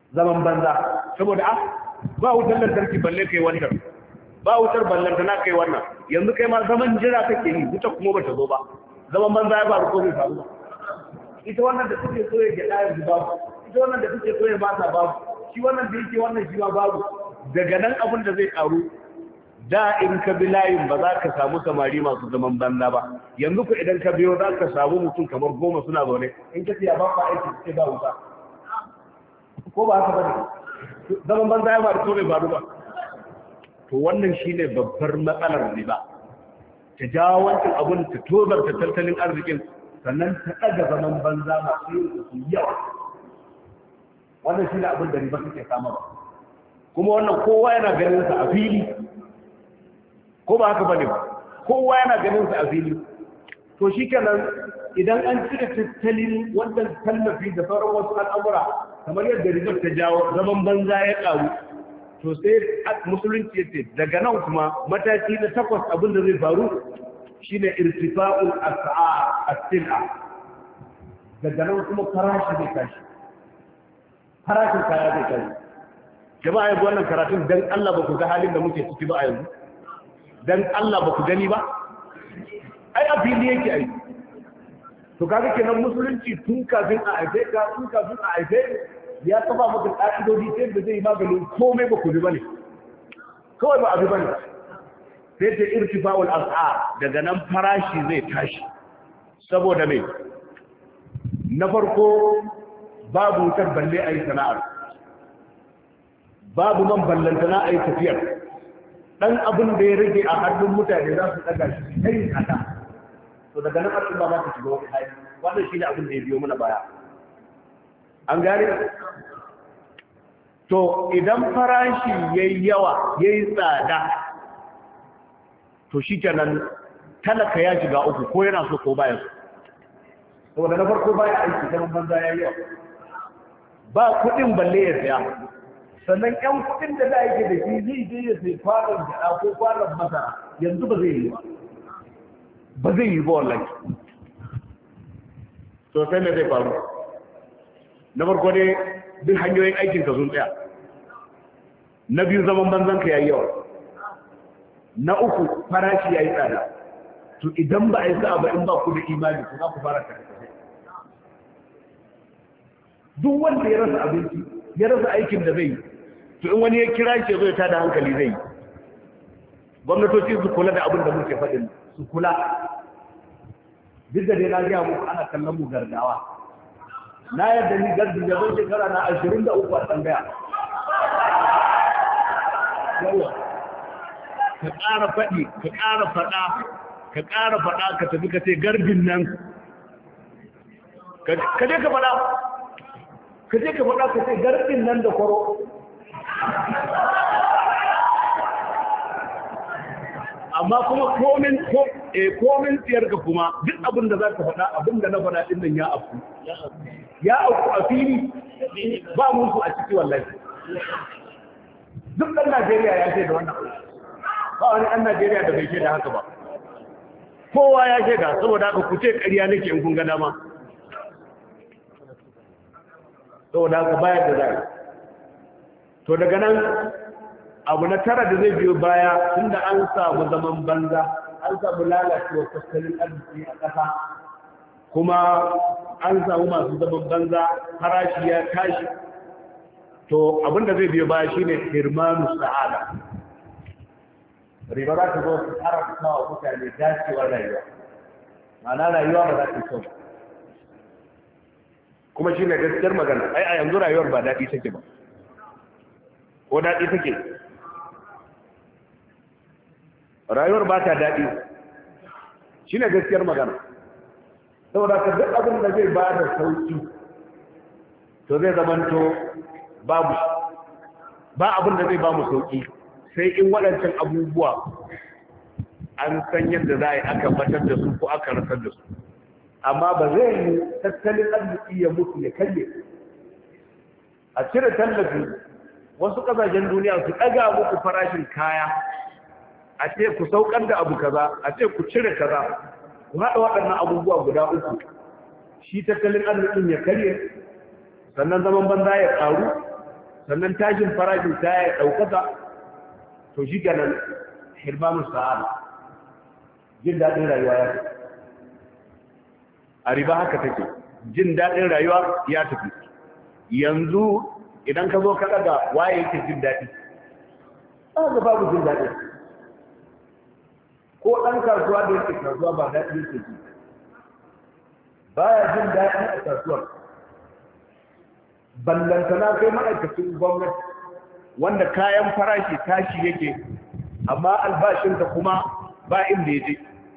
zaman banza saboda ba wutar lantarki balle kai wannan ba wutar ballanta na kai wannan yanzu kai ma zaman jira kake yi wuta kuma bata zo ba zaman banza ya faru ko bai faru ba ita wannan da suke so ya gida yanzu babu ita wannan da suke so ya ba ta babu shi wannan da yake wannan shi ma babu daga nan abin da zai karu da in ka bi layin ba za ka samu samari masu zaman banza ba yanzu ku idan ka biyo za ka samu mutum kamar 10 suna zaune in ka ya ba ku aiki sai ba wuta ko ba haka bane zaman banza ya faru ko bai faru ba to wannan shine babbar matsalar riba ta jawo wancan abun ta tozar ta tattalin arzikin sannan ta ɗaga zaman banza masu yin su yawa wannan shine abin da riba suke sama ba kuma wannan kowa yana ganin sa a fili ko ba haka bane ba kowa yana ganin sa a fili to shikenan idan an cire tattalin wannan tallafi da sauran wasu al'amura kamar yadda riba ta jawo zaman banza ya ƙaru to sai musulunci yace daga nan kuma mataki na 8 abin da zai faru shine irtifa'ul as'ar as-sil'a daga nan kuma farashi zai tashi farashin kaya zai tashi jama'a yanzu wannan karatun dan Allah ba ku ga halin da muke ciki ba a yanzu dan Allah ba ku gani ba ai a fili yake ai to kaga kenan musulunci tun kafin a aife ka tun kafin a aife ya kafa maka ƙa'idodi ta yadda zai maganin komai ba ku bi bane kawai ba a bi bane sai ta irtifa'ul as'ar daga nan farashi zai tashi saboda me na farko babu wutar balle a yi sana'ar babu man ballantana a yi tafiyar ɗan abin da ya rage a hannun mutane za su ɗaga shi ta yin haka to daga nan al'umma za ta shiga wani hali wannan shi ne abin da ya biyo mana baya an gane to idan farashi yayi yawa yayi tsada to shikenan talaka ya shiga uku ko yana so ko baya so saboda na farko baya aiki zaman banza yayi yawa ba kudin balle ya saya sannan ƴan kudin da za yake da shi zai je ya sai kwanon gyaɗa ko kwanon masara yanzu ba zai yi ba zai yi ba wallahi to sai me zai faru na farko dai duk hanyoyin aikin ka sun tsaya na biyu zaman banzan ka yayi yawa na uku farashi yayi tsada to idan ba a yi sa'a ba in ba ku da imani ku za ku fara karkashe duk wanda ya rasa abinci ya rasa aikin da zai yi to in wani ya kira shi zai tada hankali zai yi gwamnatoci su kula da abin da muke faɗin su kula duk da dai na gaya muku ana kallon mu gardawa na yadda ni gardi da zai shekara na 23 a tsangaya yawa ka ƙara faɗi ka ƙara faɗa ka ƙara faɗa ka tafi ka ce garbin nan ka je ka faɗa ka ce garbin nan da kwaro amma kuma komin tsiyarka kuma duk abin da za ka faɗa abin da na faɗa ɗin nan ya auku a fili ba musu a ciki wallahi duk ɗan Najeriya ya ce da wannan ba wani ɗan Najeriya da bai ce da haka ba kowa ya ce da saboda haka ku ce ƙarya nake in kun ga dama saboda haka bayar da zai to daga nan abu na tara da zai biyo baya tunda an samu zaman banza an samu lalacewar tattalin arziki a ƙasa kuma an samu masu zaman banza farashi ya tashi to abinda zai biyo baya shine hirmanu sa'ada riba za ta zo su haramta wa mutane dacewar rayuwa ma'ana rayuwa ba za ta kyau kuma shine gaskiyar magana ai a yanzu rayuwar ba daɗi take ba ko daɗi take rayuwar ba ta daɗi shi ne gaskiyar magana saboda ka duk abin da zai ba da sauki to zai zamanto babu ba abin da zai ba mu sauki sai in waɗancan abubuwa an san yadda za a yi aka batar da su ko aka rasar da su amma ba zai yi tattalin arziki ya mutu ya kalle a cire tallafi wasu ƙasashen duniya su ɗaga muku farashin kaya a ce ku saukar da abu kaza a ce ku cire kaza ku haɗa waɗannan abubuwa guda uku shi tattalin arzikin ya karye sannan zaman banza ya ƙaru sannan tashin farashin ta ya ɗaukaka, to shi ganin hirmamun sa'ada, jin daɗin rayuwa ya tafi. A riba haka take, jin daɗin rayuwa ya tafi. Yanzu idan ka zo ka ɗaga waye yake jin daɗi, ga babu jin daɗi. Ko ɗan kasuwa da yake kasuwa ba daɗi yake ji, baya jin daɗi a kasuwar. Ballantana kai ma'aikacin gwamnati wanda kayan farashi tashi yake, amma albashinka kuma ba inda ya je,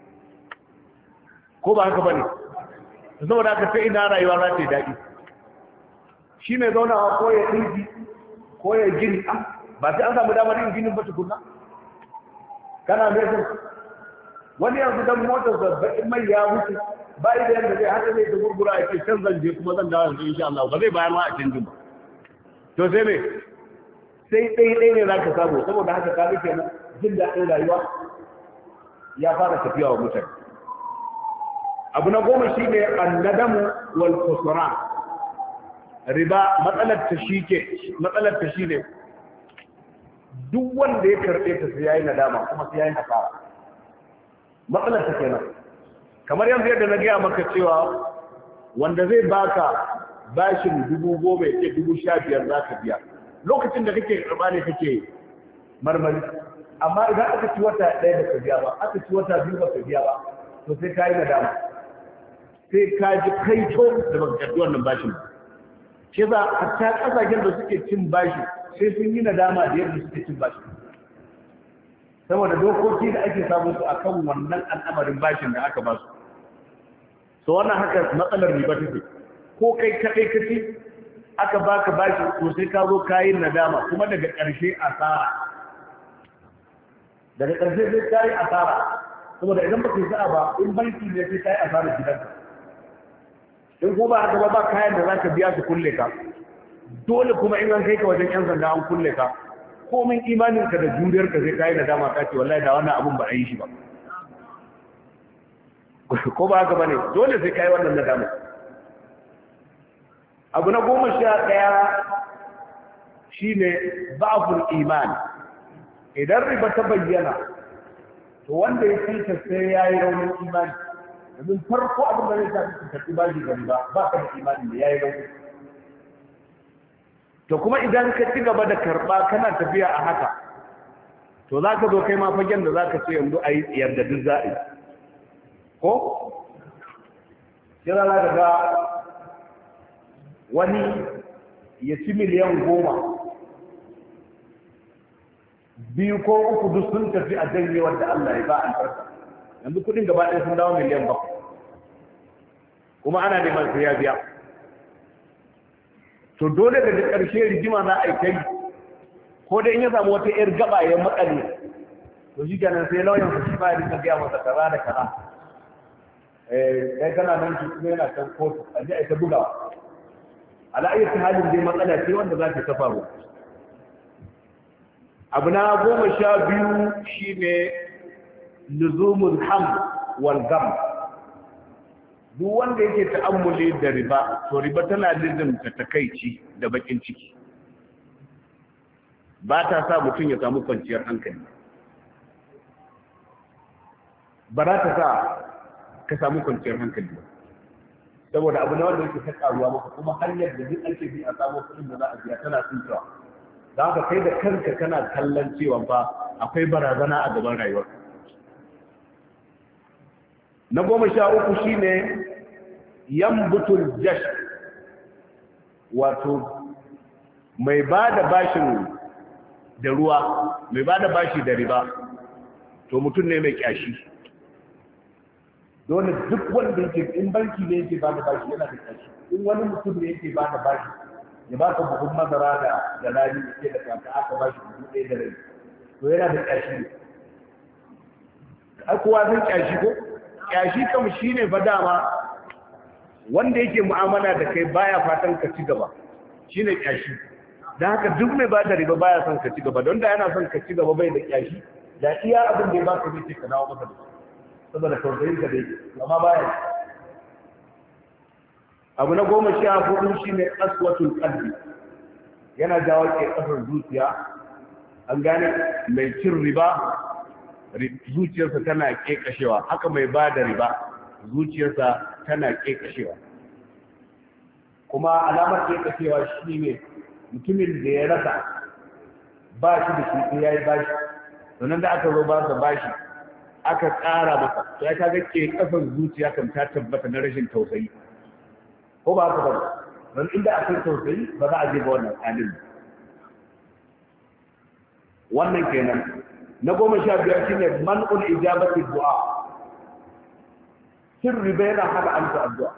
ko ba haka ba ne? Saboda haka sai ina rayuwa za ta yi daɗi. Shi mai zaunawa ko ya ɗinki ko ya gini, ba sai an samu damar yin ginin ba tukuna? Kana mai zai wani yanzu don motar zaɓaɓɓin mai ya wuce ba da yadda zai haka zai ta gurgura a ke can zan je kuma zan dawo yanzu insha Allah ba zai bayar ma a canjin ba. To sai me sai ɗaya ne za ka samu, saboda haka ka rike na jin daɗin rayuwa ya fara tafiya wa mutane. Abu na 10 shi ne annadamu wal khusran. Riba matsalar ta shi ne duk wanda ya karɓe ta sai yayi nadama kuma sai yayi nasara. Matsalar ta kenan. Kamar yanzu yadda na gaya maka cewa wanda zai baka bashin 10,000 ya ce 15,000 za ka biya, lokacin da kake karɓa ne kake marmari, amma idan aka ci wata 1 ba ka biya ba, aka ci wata 2 ba ka biya ba, to sai ka yi nadama, sai ka ji kaito da baka karɓi wannan bashin ba. Shi za a ta ƙasashen da suke cin bashi sai sun yi nadama da yadda suke cin bashi, saboda dokoki da ake samun su akan wannan al'amarin bashin da aka ba su. So wannan haka matsalar riba take, ko kai kaɗai kaci aka baka bashi to sai ka zo kayin nadama kuma daga ƙarshe asara. Daga ƙarshe sai kayi asara, saboda idan baka yi sa'a ba in banki ne sai kayi asara gidanka. In ko ba haka ba kayan da zaka biya su kulle ka. Dole kuma in an kai ka wajen 'yan sanda an kulle ka. Komin imaninka da juriyarka sai kayi nadama ka ce wallahi da wannan abun ba a yi shi ba. Ko ba haka bane, dole sai kai wannan nadama. Abu na 11 shine ba'ful iman. Idan riba ta bayyana to wanda ya fita sai yayi raunin imani. Domin farko abin da zai sa ka tafi baji ga riba ba ka da imani da yayi rauni. To kuma idan ka ci gaba da karba kana tafiya a haka, to za ka zo kai ma fagen da za ka ce yanzu a yi tsiyar da duk za'i. Ko? Kira za ga wani ya ci miliyan 10, 2 ko 3 duk sun tafi a janyewar da Allah ya ba albarka. Yanzu kudin gaba ɗaya sun dawo miliyan 7. Kuma ana neman sai ya biya. To dole daga ƙarshe rigima za a yi kai, ko dai in ya samu wata 'yar gaba ya makale, to shi kenan sai lauyan su shi ma ya rika biya masa kaza da kaza. Kai kana nan shi kuma yana kan kotu a ji a ta bugawa. Ala'ayyar halin dai matsala ce wanda za ta faru. Abu na 12 shi ne luzumul ham wal gam. Duk wanda yake ta'ammuli da riba, to riba tana lizimta takaici da bakin ciki. Ba ta sa mutum ya samu kwanciyar hankali. Ba za ta sa ka samu kwanciyar hankali ba. Saboda abu na wanda yake ta karuwa maka, kuma hanyar da duk ake bi a samu kuɗin da za a biya tana tsintawa. Da haka kai da kanka kana kallon cewa fa akwai barazana a gaban rayuwar. Na 13 shine yambutul jash, wato mai bada bashin da ruwa, mai bada bashi da riba, to mutum ne mai kyashi. Dole duk wanda yake, in banki ne yake bada bashi yana da kyashi, in wani mutum ne yake bada bashi ya ba ka buhun madara da rani da kanta aka bashi $1,000 da rai, to yana da kyashi. Kowa zai kyashi ko? Kyashi kam shi ne fa dama wanda yake mu'amala da kai baya fatan ka ci gaba, shi ne kyashi. Da haka duk mai ba da riba baya son ka ci gaba, don da yana son ka ci gaba bai da kyashi, da iya abin da ya ba ka zai ce ka dawo masa da shi, saboda tausayin ka dai, amma baya. Abu na 14 shi ne aswatul qalbi, yana jawo ke kasar zuciya. An gane mai cin riba zuciyarsa tana kekashewa, haka mai ba da riba zuciyarsa tana kekashewa. Kuma alamar kekashewa shi ne mutumin da ya rasa ba shi da shi ya yi bashi, sannan da aka zo ba sa bashi aka ƙara masa, to ya kaga ke kasar zuciya kan ta tabbata na rashin tausayi, ko ba haka ba? don inda akwai tausayi ba za a je ba wannan halin. Wannan kenan. Na 15 shine man'ul ijabati du'a. Sirri bai na hada an addu'a.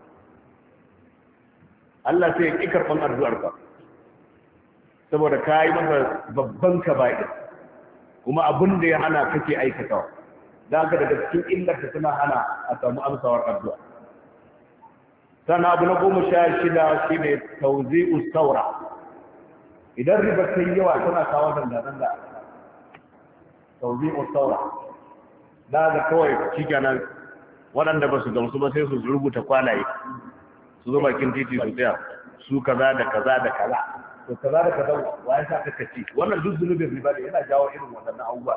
Allah sai ya ki karban addu'arka saboda kai masa babban kaba'ir, kuma abin da ya hana kake aikatawa. Da haka daga cikin illar ta tana hana a samu amsawar addu'a. Sana abu na 16 shine tawzi'us saura. Idan riba ta yi yawa tana kawo zanga-zanga. Tawzi'us saura. Da ga kawai shikenan waɗanda ba su gamsu ba sai su rubuta kwalaye su zo bakin titi su tsaya su kaza da kaza da kaza. To kaza da kaza wa ya sa ka ci? Wannan duk zunubin riba ne, yana jawo irin waɗannan abubuwa.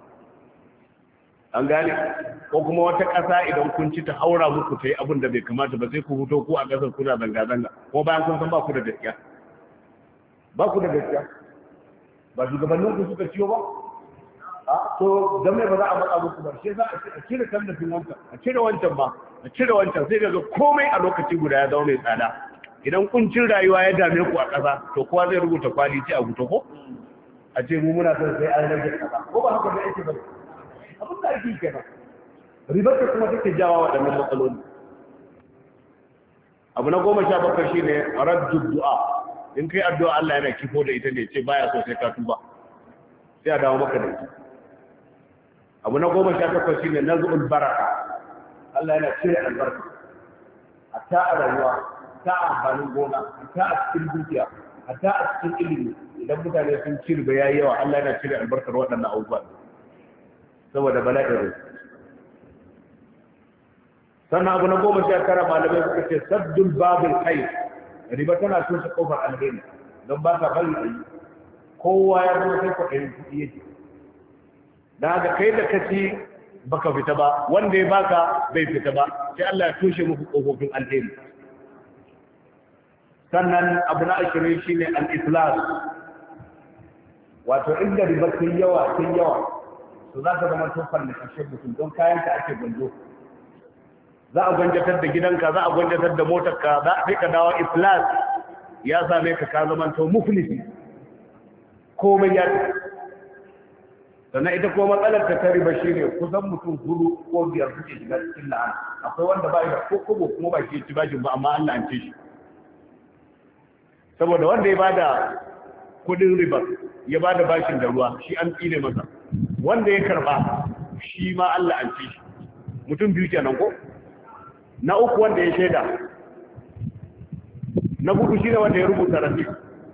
An gane, ko kuma wata ƙasa idan kun ci ta haura muku ta yi abin da bai kamata ba sai ku huto ku a ƙasar kuna zanga-zanga, ko bayan kun san ba ku da gaskiya. Ba ku da gaskiya, ba shugabannin ku suka ciyo ba? A to dan mai ba za a matsa muku ba, shi za a cire tallafin wancan, a cire wancan ba, a cire wancan sai ga komai a lokaci guda ya zama mai tsada. Idan kuncin rayuwa ya dame ku a ƙasa, to kowa zai rubuta kwaliti a huto ko? A ce mu muna son sai an rage ƙasa, ko ba haka da yake ba? Abin da ake kenan. Ribar ta kuma take jawa waɗannan matsaloli. Abu na 17 shine raddu du'a. In kai addu'a Allah yana kifo da ita ne, ce baya so sai ka tuba, sai a dawo maka da ita. Abu na 18 shine naz'ul baraka. Allah yana cire albarka hatta a rayuwa, hatta a amfanin gona, hatta a cikin dukiya, hatta a cikin ilimi. Idan mutane sun ci riba yayi yawa, Allah yana cire albarkar waɗannan abubuwa saboda bala'in rai. Sannan abu na 19 malamai suka ce saddul babul khair. Riba tana toshe kofar alheri don ba ta bari a yi. Kowa ya zama sai kwaɗayin kuɗi yake. Da haka kai da ka ci baka fita ba, wanda ya baka bai fita ba, sai Allah ya toshe muku kofofin alheri. Sannan abu na 20 shine al-iflas. Wato inda riba ta yawa to za ka zama tofar da kashe mutum don kayan ka ake gwanjo. Za a gwanjatar da gidanka, za a gwanjatar da motarka, za a ka dawo iflas ya same ka zama to muflisi, komai ya ce. Sannan ita ko matsalar ta riba shi ne kusan mutum 4 ko 5 suke shiga cikin la'ana. Akwai wanda ba da ko kobo kuma ba ke ci bashin ba, amma Allah an ce shi. Saboda wanda ya bada kudin riba ya bada bashin da ruwa, shi an tsine masa. Wanda ya karba shi ma Allah an ce shi. Mutum biyu kenan ko? Na uku wanda ya shaida. Na 4 shi ne wanda ya rubuta rafi.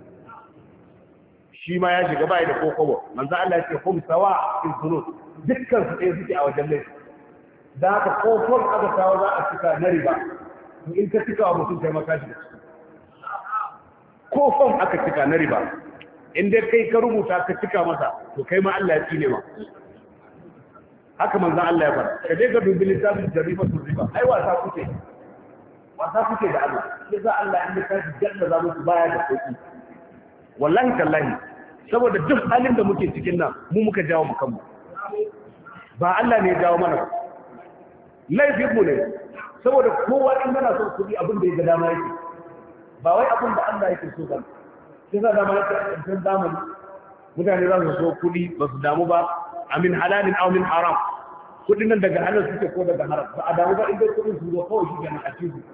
Shi ma ya shiga bai da kokobo. Manzo Allah ya ce hum sawa fil sunut. Dukkan su ɗaya suke a wajen laifi. Da haka kofar aka kawo za a cika na riba. To in ka cika wa mutum kai maka shi da ciki. Kofar aka cika na riba. In dai kai ka rubuta ka cika masa, to kai ma Allah ya tsine ma. Haka manzon Allah ya fara. Ka je ka dubi littafin jarifa su riba. Ai wasa kuke da Allah. Sai za Allah in ka ji janna za mu baya da sauki. Wallahi tallahi, saboda duk halin da muke cikin nan mu muka jawo mu kanmu. Ba Allah ne ya jawo mana ba. Laifin mu ne. Saboda kowa in yana son kuɗi abin da ya ga dama yake. Ba wai abin da Allah yake so ba. Sai za dama yake a cikin zamani mutane za su so kuɗi ba su damu ba, amin halalin aw min haram. Kuɗin nan daga halal suke ko daga haram, ba a damu ba inda kuɗin su zo kawai shi ne a cikin.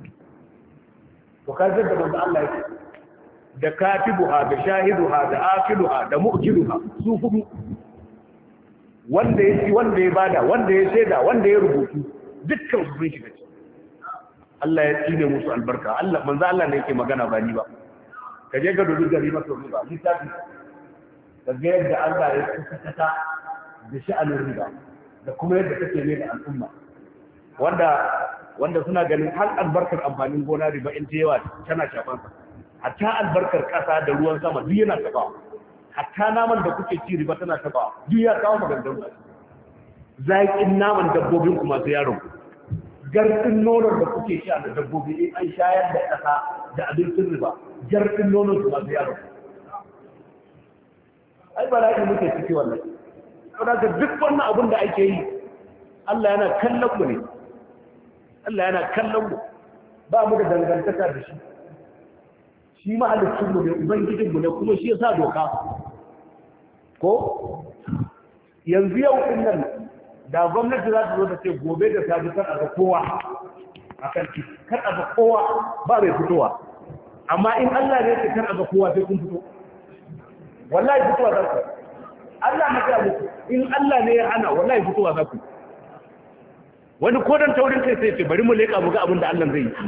To ka da manzo Allah yake da katibuha da shahiduha da akiluha da mu'jiluha su 4, wanda ya ci, wanda ya bada, wanda ya shaida, wanda ya rubutu, dukkan su sun shiga ciki. Allah ya tsine musu albarka. Allah manzo Allah ne yake magana ba ni ba. Ka je ga dudu gari masa riba littafi da ga yadda Allah ya tsaka da sha'anin riba da kuma yadda take ne da al'umma wanda suna ganin har albarkar amfanin gona riba in ta yawa tana shafan sa. hatta albarkar ƙasa da ruwan sama duk yana taɓawa, hatta naman da kuke ci riba tana taɓawa duk ya kawo maganganu. Zaƙin naman dabbobin kuma sai yaron garɗin nonon da kuke sha da dabbobi in an shayar da ƙasa da abincin riba garɗin nonon kuma sai yaron. Ai bala'i muke ciki wannan. Saboda duk wannan abin da ake yi Allah yana kallon mu ne. Allah yana kallon mu. Ba mu da dangantaka da shi. Shi mahalicin mu ne, ubangijin mu ne, kuma shi ya sa doka. Ko yanzu yau din nan da gwamnati za ta zo ta ce gobe da safe kar a ga kowa a kan titi, kar a ga kowa ba mai fitowa. Amma in Allah ne ya ce kar a ga kowa sai kun fito. Wallahi fitowa za ku. Allah na ga muku in Allah ne ya hana wallahi fitowa za ku. Wani kodan taurin kai sai ce bari mu leka mu ga abin da Allah zai yi.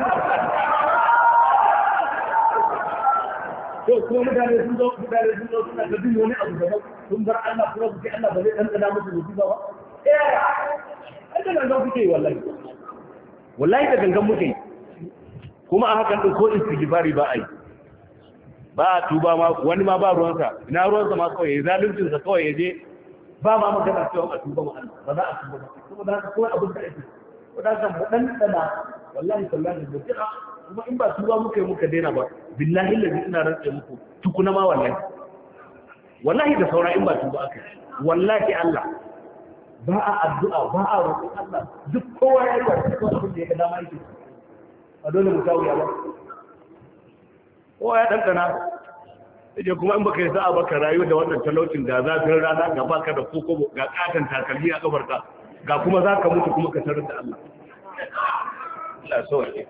To kuma mutane sun zo suna ga duk wani abu da sun bar Allah kuma su ce Allah ba zai ɗanɗana musu musiba ba. Ai da gangan kuke yi wallahi. Wallahi da gangan muke yi. Kuma a hakan ɗin ko istighfari ba a yi. Ba a tuba ma wani ma ba ruwansa, ina ruwansa ma kawai ya zaluncinsa kawai ya je ba ma magana cewa a tuba ma Allah ba za a tuba ba. Saboda haka kawai abin da ake. Saboda haka mu ɗanɗana wallahi sallahi mu jira kuma in ba tuba muka yi muka daina ba billahi lazi ina rantsa muku tukuna ma wallahi da saura in ba tuba aka wallahi Allah ba a addu'a ba a roƙon Allah duk kowa ya yi wa cikin abin da ya ga dama yake a dole mu tawo ya ba kowa ya ɗanɗana yaje kuma in baka yi sa'a baka rayu da wannan talaucin da zafin rana ga baka da koko ga katan takalmi a kafarka ga kuma zaka mutu kuma ka tarar da Allah Allah so ne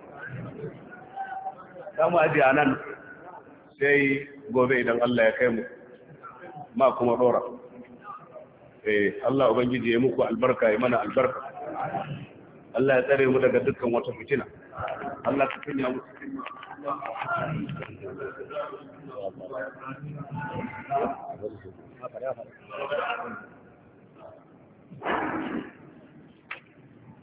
samu aji a nan sai gobe idan Allah ya kai mu ma kuma dora Allah ubangiji ya muku albarka ya mana albarka Allah ya tsare mu daga dukkan wata fitina Allah ka kinya mu cikin